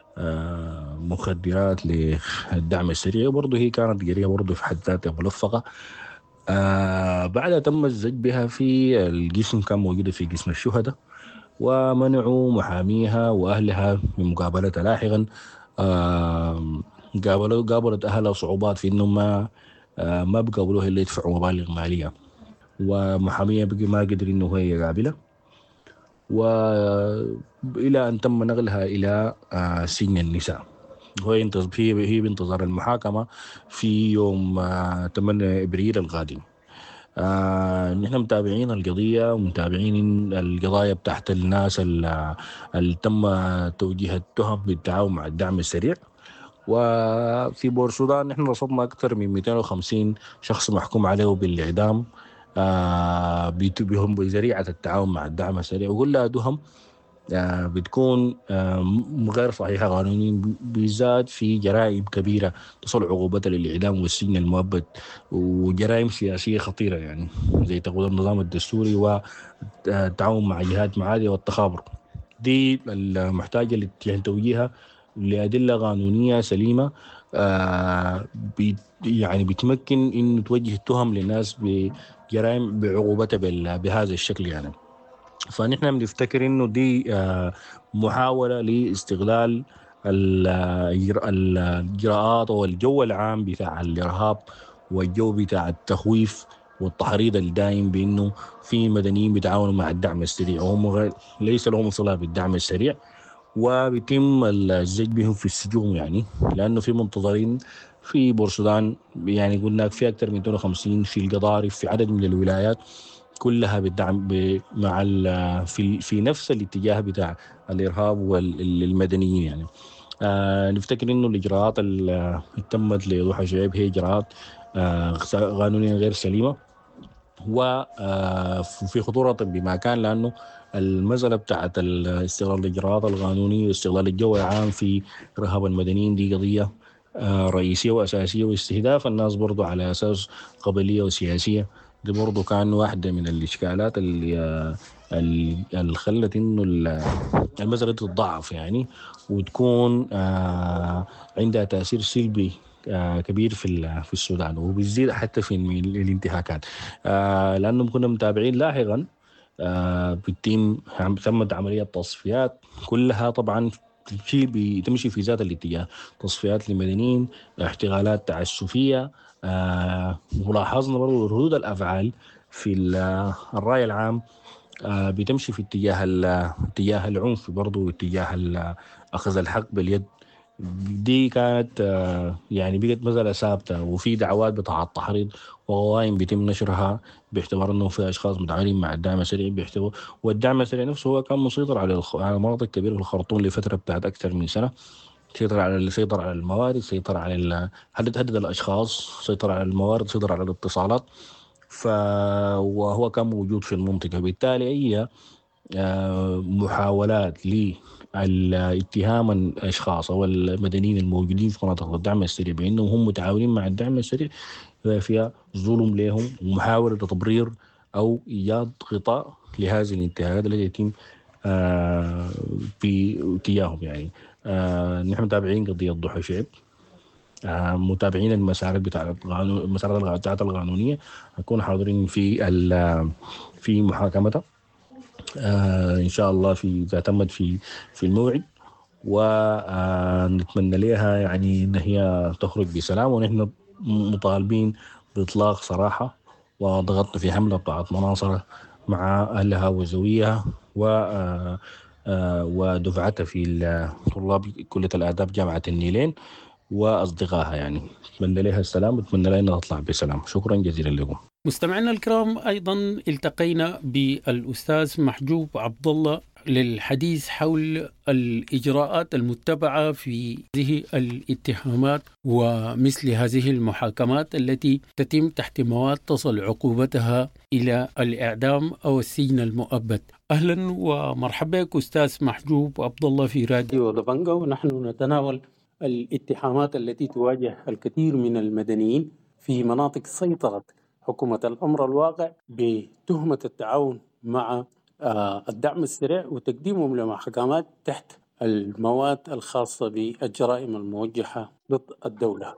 مخدرات للدعم السريع، وبرضه هي كانت قرية برضه في حد ذاتها ملفقة. بعدها تم الزج بها في القسم، كان موجودة في قسم الشهداء، ومنعوا محاميها وأهلها من مقابلتها لاحقا. قابلت أهلها صعوبات في إنهم ما بقابلوها إلا يدفعوا مبالغ مالية، ومحامية بقي ما قدر إنه هي يقابلها، وإلى أن تم نقلها إلى سجن النساء، هي بانتظار المحاكمة في يوم 8 إبريل القادم. نحن متابعين القضية ومتابعين القضايا بتاعت الناس اللي تم توجيه التهم بالتعاون مع الدعم السريع. وفي بور السودان نحن رصدنا أكثر من 250 شخص محكوم عليه بالإعدام بهم بذريعة التعاون مع الدعم السريع، وكلها تهم بتكون غير صحيحة قانونيا، بالذات في جرائم كبيرة تصل عقوبتها للإعدام والسجن المؤبد، وجرائم سياسية خطيرة يعني زي تغيير النظام الدستوري والتعاون مع جهات معادية والتخابر. دي المحتاجة يعني توجيهها لأدلة قانونية سليمة يعني بتمكن إنه توجه التهم للناس بجرائم بعقوبتها بهذا الشكل يعني. فنحن بنفتكر إنه دي محاولة لاستغلال الإجراءات أو الجو العام بتاع الإرهاب والجو بتاع التخويف والتحريض الدائم بأنه في مدنيين بيتعاونوا مع الدعم السريع وهم ليس لهم صلة بالدعم السريع، وبيتم الزج بهم في السجون يعني، لأنه في منتظرين في بورسودان يعني قلنا في أكثر من 250 في القضارف في عدد من الولايات كلها بالدعم مع في نفس الاتجاه بتاع الإرهاب والمدنيين يعني. نفتكر إنه الإجراءات اللي تمت لضحى شعيب هي إجراءات قانونيا غير سليمة وفي خطورة بما كان، لأنه المسألة بتاعت استغلال الإجراءات القانونية واستغلال الجو العام في إرهاب المدنيين دي قضية رئيسية وأساسية، واستهداف الناس برضو على أساس قبلية وسياسية دي برضو كان واحدة من الإشكالات اللي خلت إنه المسألة تتضاعف يعني وتكون عندها تأثير سلبي كبير في السودان، وبيزيد حتى في الانتهاكات، لأنهم كنا متابعين لاحقا تمت عملية تصفيات كلها طبعا تمشي في ذات الاتجاه، تصفيات لمدنيين، احتغالات تعسفية. ولاحظنا برضو ردود الأفعال في الرأي العام بتمشي في اتجاه العنف برضو واتجاه أخذ الحق باليد. دي كانت يعني بقت مسألة ثابتة، وفي دعوات بتاع التحريض وقوائم بيتم نشرها باعتبار انه في اشخاص متعاونين مع الدعم السريع والدعم السريع نفسه هو كان مسيطر على مناطق كبيرة في الخرطوم لفترة بتاعت اكثر من سنة، سيطر على الموارد، سيطر على هدد الاشخاص، سيطر على الموارد، سيطر على الاتصالات، وهو كان موجود في المنطقة. بالتالي اي محاولات الاتهام الاشخاص او المدنيين الموجودين في مناطق الدعم السريع بانهم هم متعاونين مع الدعم السريع فيها ظلم لهم ومحاوله تبرير او ايجاد غطاء لهذه الانتهاكات التي يتم في اتجاههم يعني. نحن متابعين قضيه ضحى شعيب، متابعين المسارات بتاعت القانونيه، نكون حاضرين في محاكمتها إن شاء الله إذا تمت في الموعد، ونتمنى لها يعني إن هي تخرج بسلام. ونحن مطالبين بإطلاق سراحة، وضغطنا في حملة بتاعت مناصرة مع أهلها وزويها ودفعتها في طلاب كلية الآداب جامعة النيلين وأصدقائها يعني. نتمنى لها السلام ونتمنى لها أنها تطلع بسلام. شكرا جزيلا لكم. مستمعينا الكرام، أيضا التقينا بالأستاذ محجوب عبد الله للحديث حول الإجراءات المتبعة في هذه الاتهامات ومثل هذه المحاكمات التي تتم تحت مواد تصل عقوبتها إلى الإعدام أو السجن المؤبد. أهلا ومرحبا بك أستاذ محجوب عبد الله في راديو دبنجة، ونحن نتناول الاتهامات التي تواجه الكثير من المدنيين في مناطق سيطرة حكومة الأمر الواقع بتهمة التعاون مع الدعم السريع وتقديمهم لمحاكمات تحت المواد الخاصة بالجرائم الموجهة ضد الدولة،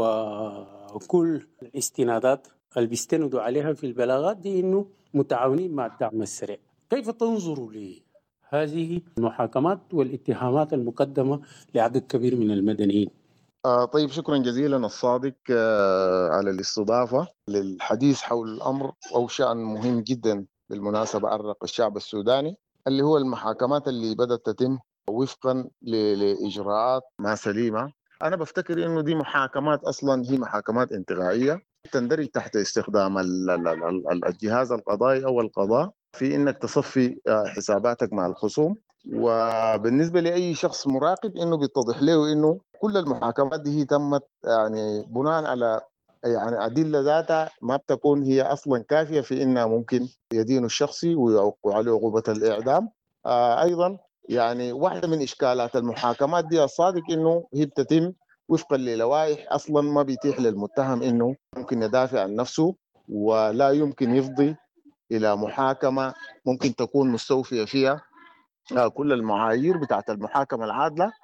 وكل الاستنادات اللي بيستندوا عليها في البلاغات دي إنه متعاونين مع الدعم السريع. كيف تنظروا لهذه المحاكمات والاتهامات المقدمة لعدد كبير من المدنيين؟ طيب، شكرا جزيلا الصادق على الاستضافة للحديث حول الأمر أو شأن مهم جدا بالمناسبة أرق الشعب السوداني، اللي هو المحاكمات اللي بدأت تتم وفقا لإجراءات ما سليمة. أنا بفتكر إنه دي محاكمات أصلا هي محاكمات انتقائية تندرج تحت استخدام الجهاز القضائي أو القضاء في إنك تصفي حساباتك مع الخصوم. وبالنسبة لأي شخص مراقب إنه بيتضح له إنه كل المحاكمات دي تمت يعني بناء على يعني أدلة ذاتها ما بتكون هي أصلا كافية في إنها ممكن يدين الشخصي ويوقع عليه عقوبة الإعدام. أيضا يعني واحدة من إشكالات المحاكمات دي الصادق إنه هي بتتم وفقا للوائح أصلا ما بيتيح للمتهم إنه ممكن يدافع عن نفسه، ولا يمكن يفضي إلى محاكمة ممكن تكون مستوفية فيها كل المعايير بتاعت المحاكمة العادلة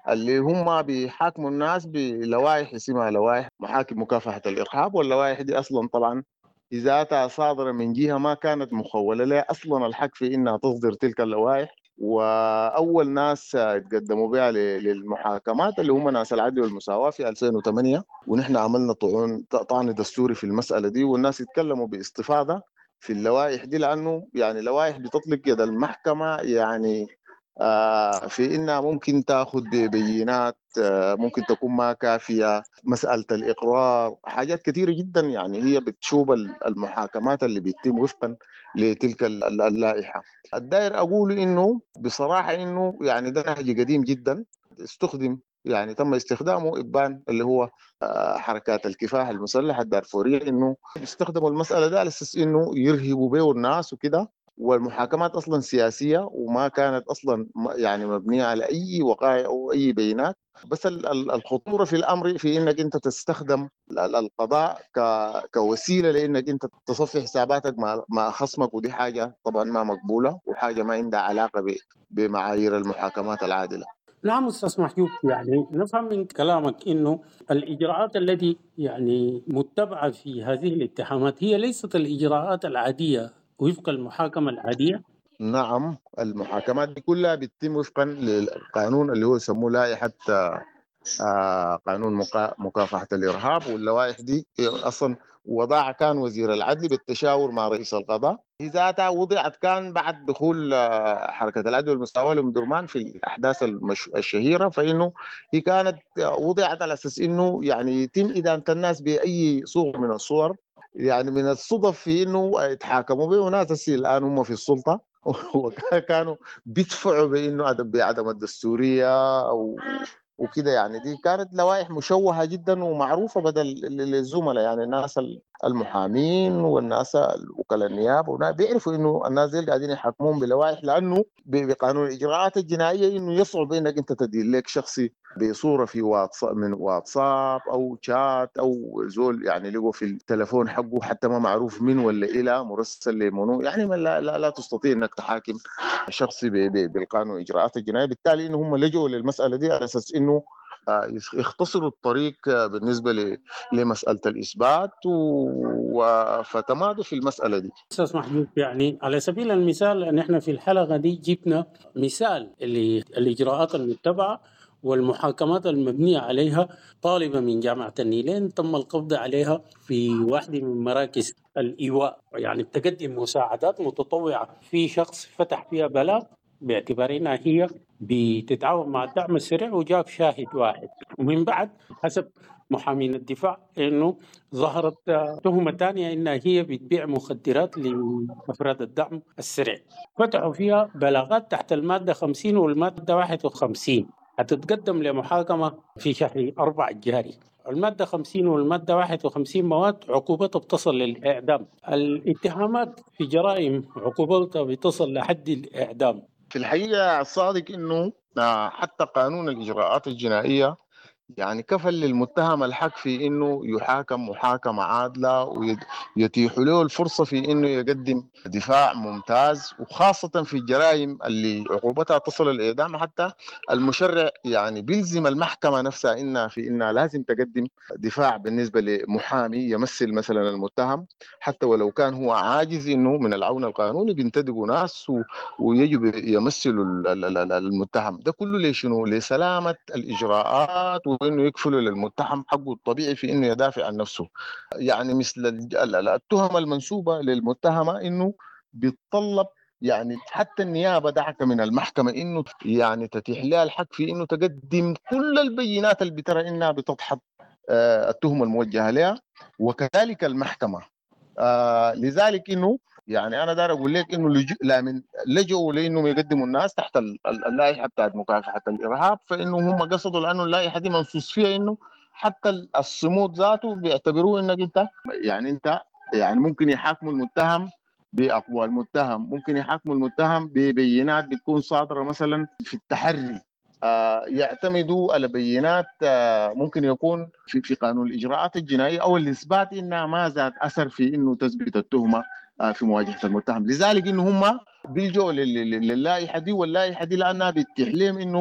اللي هم بيحاكموا الناس بلوائح اسمها لوائح محاكم مكافحة الإرهاب، واللوائح دي أصلا طبعا ذاتها صادرة من جهة ما كانت مخولة لها أصلا الحق في إنها تصدر تلك اللوائح. وأول ناس تقدموا بها للمحاكمات اللي هم ناس العدل والمساواة في 2008، ونحن عملنا طعن دستوري في المسألة دي، والناس يتكلموا باستفاضة في اللوائح دي، لأنه يعني لوائح بتطلق يد المحكمة يعني في إنها ممكن تأخذ ببينات ممكن تكون ما كافية، مسألة الإقرار، حاجات كثيرة جدا يعني هي بتشوب المحاكمات اللي بيتم وفقا لتلك اللائحة. الداير أقول إنه بصراحة إنه يعني ده نهج قديم جدا استخدم، يعني تم استخدامه إبان اللي هو حركات الكفاح المسلحة الدارفورية، إنه استخدموا المسألة ده على أساس إنه يرهبوا به الناس وكده. والمحاكمات اصلا سياسيه وما كانت اصلا يعني مبنيه على اي وقائع او اي بينات، بس الخطوره في الامر في انك انت تستخدم القضاء كوسيله لانك انت تصفي حساباتك مع خصمك، ودي حاجه طبعا ما مقبوله وحاجه ما عندها علاقه بمعايير المحاكمات العادله. نعم أستاذ محجوب، يعني نفهم من كلامك إنه الإجراءات التي يعني متبعة في هذه الاتهامات هي ليست الإجراءات العادية وفق المحاكمة العادية؟ نعم، المحاكمات دي كلها بتتم وفقا للقانون اللي هو يسموه لائحة قانون مكافحة الإرهاب، واللوائح دي أصلا وضعها كان وزير العدل بالتشاور مع رئيس القضاء. هي ذاتها وضعت كان بعد دخول حركة العدل والمساواة لأم في الأحداث الشهيرة، فإنه هي كانت وضعت على أساس إنه يعني يتم إدانة الناس بأي صورة من الصور. يعني من الصدف في إنه يتحاكموا به ناس الآن هم في السلطة وكانوا بيدفعوا بإنه بعدم الدستورية أو وكده. يعني دي كانت لوائح مشوهة جدا ومعروفة بدل للزملاء، يعني الناس المحامين والناس وكلاء النيابة بيعرفوا انه الناس دي قاعدين يحكمون بلوائح، لانه بقانون الاجراءات الجنائية انه يصعب انك انت تدير لك شخصي بصورة في واتساب او شات او زول يعني لقوا في التلفون حقه حتى ما معروف من ولا الى مرسل لمنو، يعني لا تستطيع انك تحاكم شخصي بالقانون الاجراءات الجنائية. بالتالي انه هم لجوا للمسألة دي على اساس انه يختصروا الطريق بالنسبة لمسألة الإثبات فتمادوا في المسألة دي. أستاذ محجوب، يعني على سبيل المثال نحن في الحلقة دي جبنا مثال الإجراءات المتبعة والمحاكمات المبنية عليها طالبة من جامعة النيلين تم القبض عليها في واحدة من مراكز الإيواء، يعني بتقدم مساعدات متطوعة في شخص فتح فيها بلاغ باعتبارنا هي بتتعاون مع الدعم السريع وجاب شاهد واحد، ومن بعد حسب محامين الدفاع انه ظهرت تهمة ثانية انها هي بتبيع مخدرات لأفراد الدعم السريع. فتحوا فيها بلاغات تحت المادة 50 والمادة 51 هتتقدم لمحاكمة في شهر 4 الجاري. المادة 50 والمادة 51 مواد عقوبتها بتصل للإعدام، الاتهامات في جرائم عقوبتها بتصل لحد الإعدام. في الحقيقة الصادق إنه حتى قانون الإجراءات الجنائية يعني كفل للمتهم الحق في إنه يحاكم محاكمة عادلة ويتيح له الفرصة في إنه يقدم دفاع ممتاز، وخاصة في الجرائم اللي عقوبتها تصل للإعدام. حتى المشرع يعني بيلزم المحكمة نفسها إنها لازم تقدم دفاع بالنسبة لمحامي يمثل مثلا المتهم، حتى ولو كان هو عاجز إنه من العون القانوني بينتدبوا ناس ويجب يمثلوا المتهم. ده كله ليشنو؟ لسلامة الإجراءات وإنه يكفلوا للمتهم حقه الطبيعي في إنه يدافع عن نفسه. يعني مثل التهم المنسوبة للمتهمة إنه بيتطلب يعني حتى النيابة دعك من المحكمة إنه يعني تتيح لها الحق في إنه تقدم كل البينات اللي بترى إنها بتضحض التهمة الموجهة لها، وكذلك المحكمة. لذلك إنه يعني أنا دار أقول لك إنه لجوا لأنهم يقدموا الناس تحت اللائحة بتاعت مكافحة الإرهاب، فإنه هم قصدوا لأنه اللائحة دي منصوص فيها إنه حتى الصمود ذاته بيعتبروه إنك أنت يعني ممكن يحاكموا المتهم بأقوال المتهم، ممكن يحاكموا المتهم ببينات بتكون صادرة مثلا في التحري، يعتمدوا على بينات ممكن يكون في قانون الإجراءات الجنائية أو الإثبات إنها ما ذات أثر في إنه تثبت التهمة في مواجهة المتهم. لذلك إنه هم بيلجوا للائحة دي، واللائحة دي لأنها بتتيح لهم إنه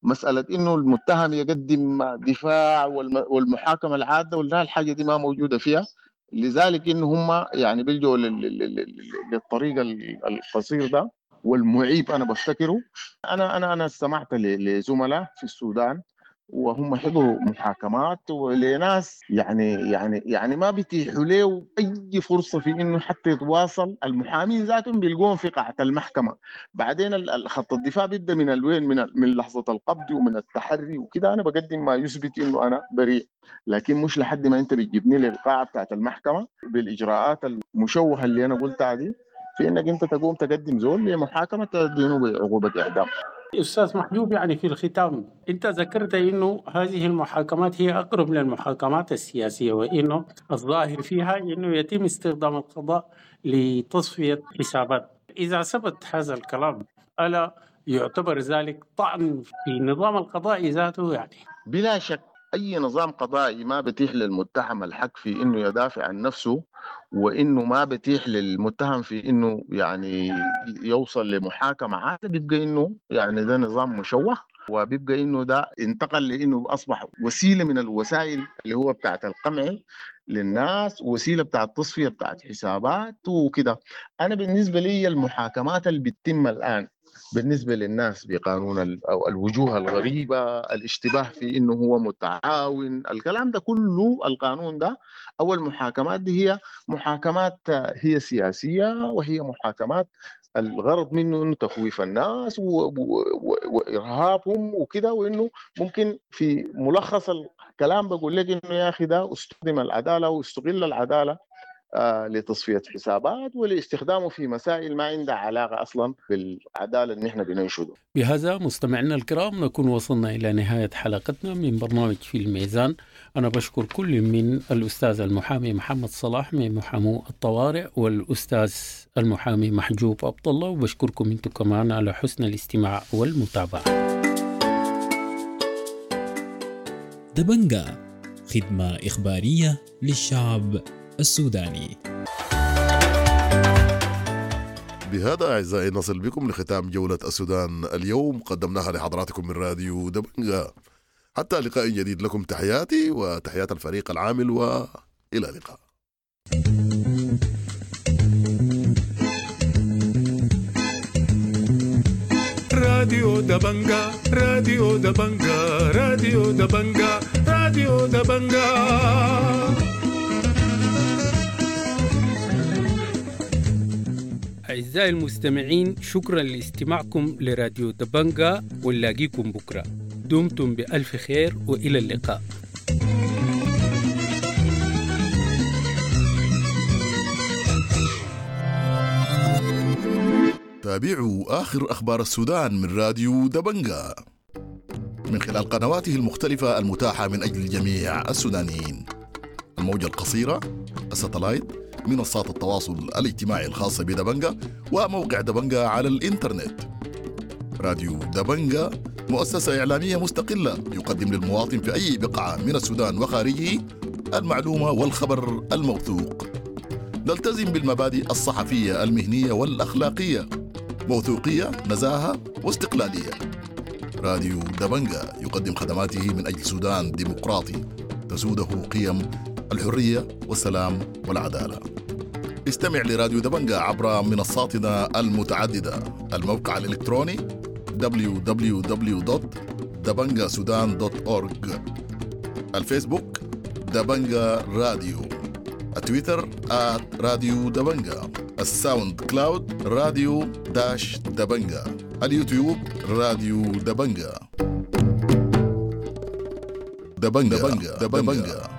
مسألة إنه المتهم يقدم دفاع والمحاكمة العادة ولا الحاجة دي ما موجودة فيها. لذلك إن هم يعني بيلجوا للطريق القصير ده والمعيب. أنا بفتكره أنا استمعت لزملاء في السودان وهم حضروا محاكمات ولناس يعني ما بيتيحوا له اي فرصه في انه حتى يتواصل. المحامين ذاتهم بيلقوهم في قاعه المحكمه. بعدين خط الدفاع بيبدا من الوين؟ من لحظه القبض ومن التحري وكده. انا بقدم ما يثبت انه انا بريء، لكن مش لحد ما انت بتجيبني للقاعه بتاعت المحكمه بالاجراءات المشوهه اللي انا قلتها دي، في انك انت تقوم تقدم زول لمحاكمه تدينه بعقوبه اعدام. أستاذ محجوب، يعني في الختام أنت ذكرت أنه هذه المحاكمات هي أقرب للمحاكمات السياسية، وأنه الظاهر فيها أنه يتم استخدام القضاء لتصفية حسابات. إذا ثبت هذا الكلام ألا يعتبر ذلك طعن في نظام القضاء ذاته؟ يعني بلا شك أي نظام قضائي ما بتيح للمتهم الحق في إنه يدافع عن نفسه، وإنه ما بتيح للمتهم في إنه يعني يوصل لمحاكمة عادة، بيبقى إنه يعني ده نظام مشوه، وبيبقى إنه ده انتقل لإنه أصبح وسيلة من الوسائل اللي هو بتاعت القمع للناس، وسيلة بتاعت تصفية بتاعت حسابات وكده. أنا بالنسبة لي المحاكمات اللي بتتم الآن بالنسبة للناس بقانون أو الوجوه الغريبة، الاشتباه في إنه هو متعاون، الكلام ده كله القانون ده أو المحاكمات دي هي محاكمات هي سياسية، وهي محاكمات الغرض منه إنه تخويف الناس وإرهابهم وكده، وإنه ممكن في ملخص الكلام بقول لك إنه يا أخي ده استخدم العدالة واستغل العدالة لتصفية حسابات ولاستخدامه في مسائل ما عندها علاقة أصلا بالعدالة اللي نحن بننشده. بهذا مستمعينا الكرام نكون وصلنا إلى نهاية حلقتنا من برنامج في الميزان. أنا بشكر كل من الأستاذ المحامي محمد صلاح من محامو الطوارئ والأستاذ المحامي محجوب عبد الله، وبشكركم أنتم كمان على حسن الاستماع والمتابعة. دبنجا، خدمة إخبارية للشعب السوداني. بهذا أعزائي نصل بكم لختام جولة السودان اليوم، قدمناها لحضراتكم من راديو دبنجا. حتى لقاء جديد لكم تحياتي وتحيات الفريق العامل، وإلى اللقاء. راديو دبنجا راديو دبنجا راديو دبنجا راديو دبنجا. أعزائي المستمعين، شكرا لاستماعكم لراديو دبنجا، ونلاقيكم بكرة. دمتم بألف خير وإلى اللقاء. تابعوا آخر أخبار السودان من راديو دبنجا من خلال قنواته المختلفة المتاحة من أجل جميع السودانيين: الموجة القصيرة، الساتلايت، منصات التواصل الاجتماعي الخاصة بدبنجا، وموقع دبنجا على الإنترنت. راديو دبنجا مؤسسة إعلامية مستقلة يقدم للمواطن في أي بقعة من السودان وخارجه المعلومة والخبر الموثوق. نلتزم بالمبادئ الصحفية المهنية والأخلاقية: موثوقية، نزاهة، واستقلالية. راديو دبنجا يقدم خدماته من أجل سودان ديمقراطي تسوده قيم الحرية والسلام والعدالة. استمع لراديو دبنجا عبر منصاتنا المتعددة: الموقع الإلكتروني www.dabangasudan.org، الفيسبوك دبنجا راديو، التويتر @راديو دبنجا، الساوند كلاود راديو دبنجا، اليوتيوب راديو دبنجا. دبنجا.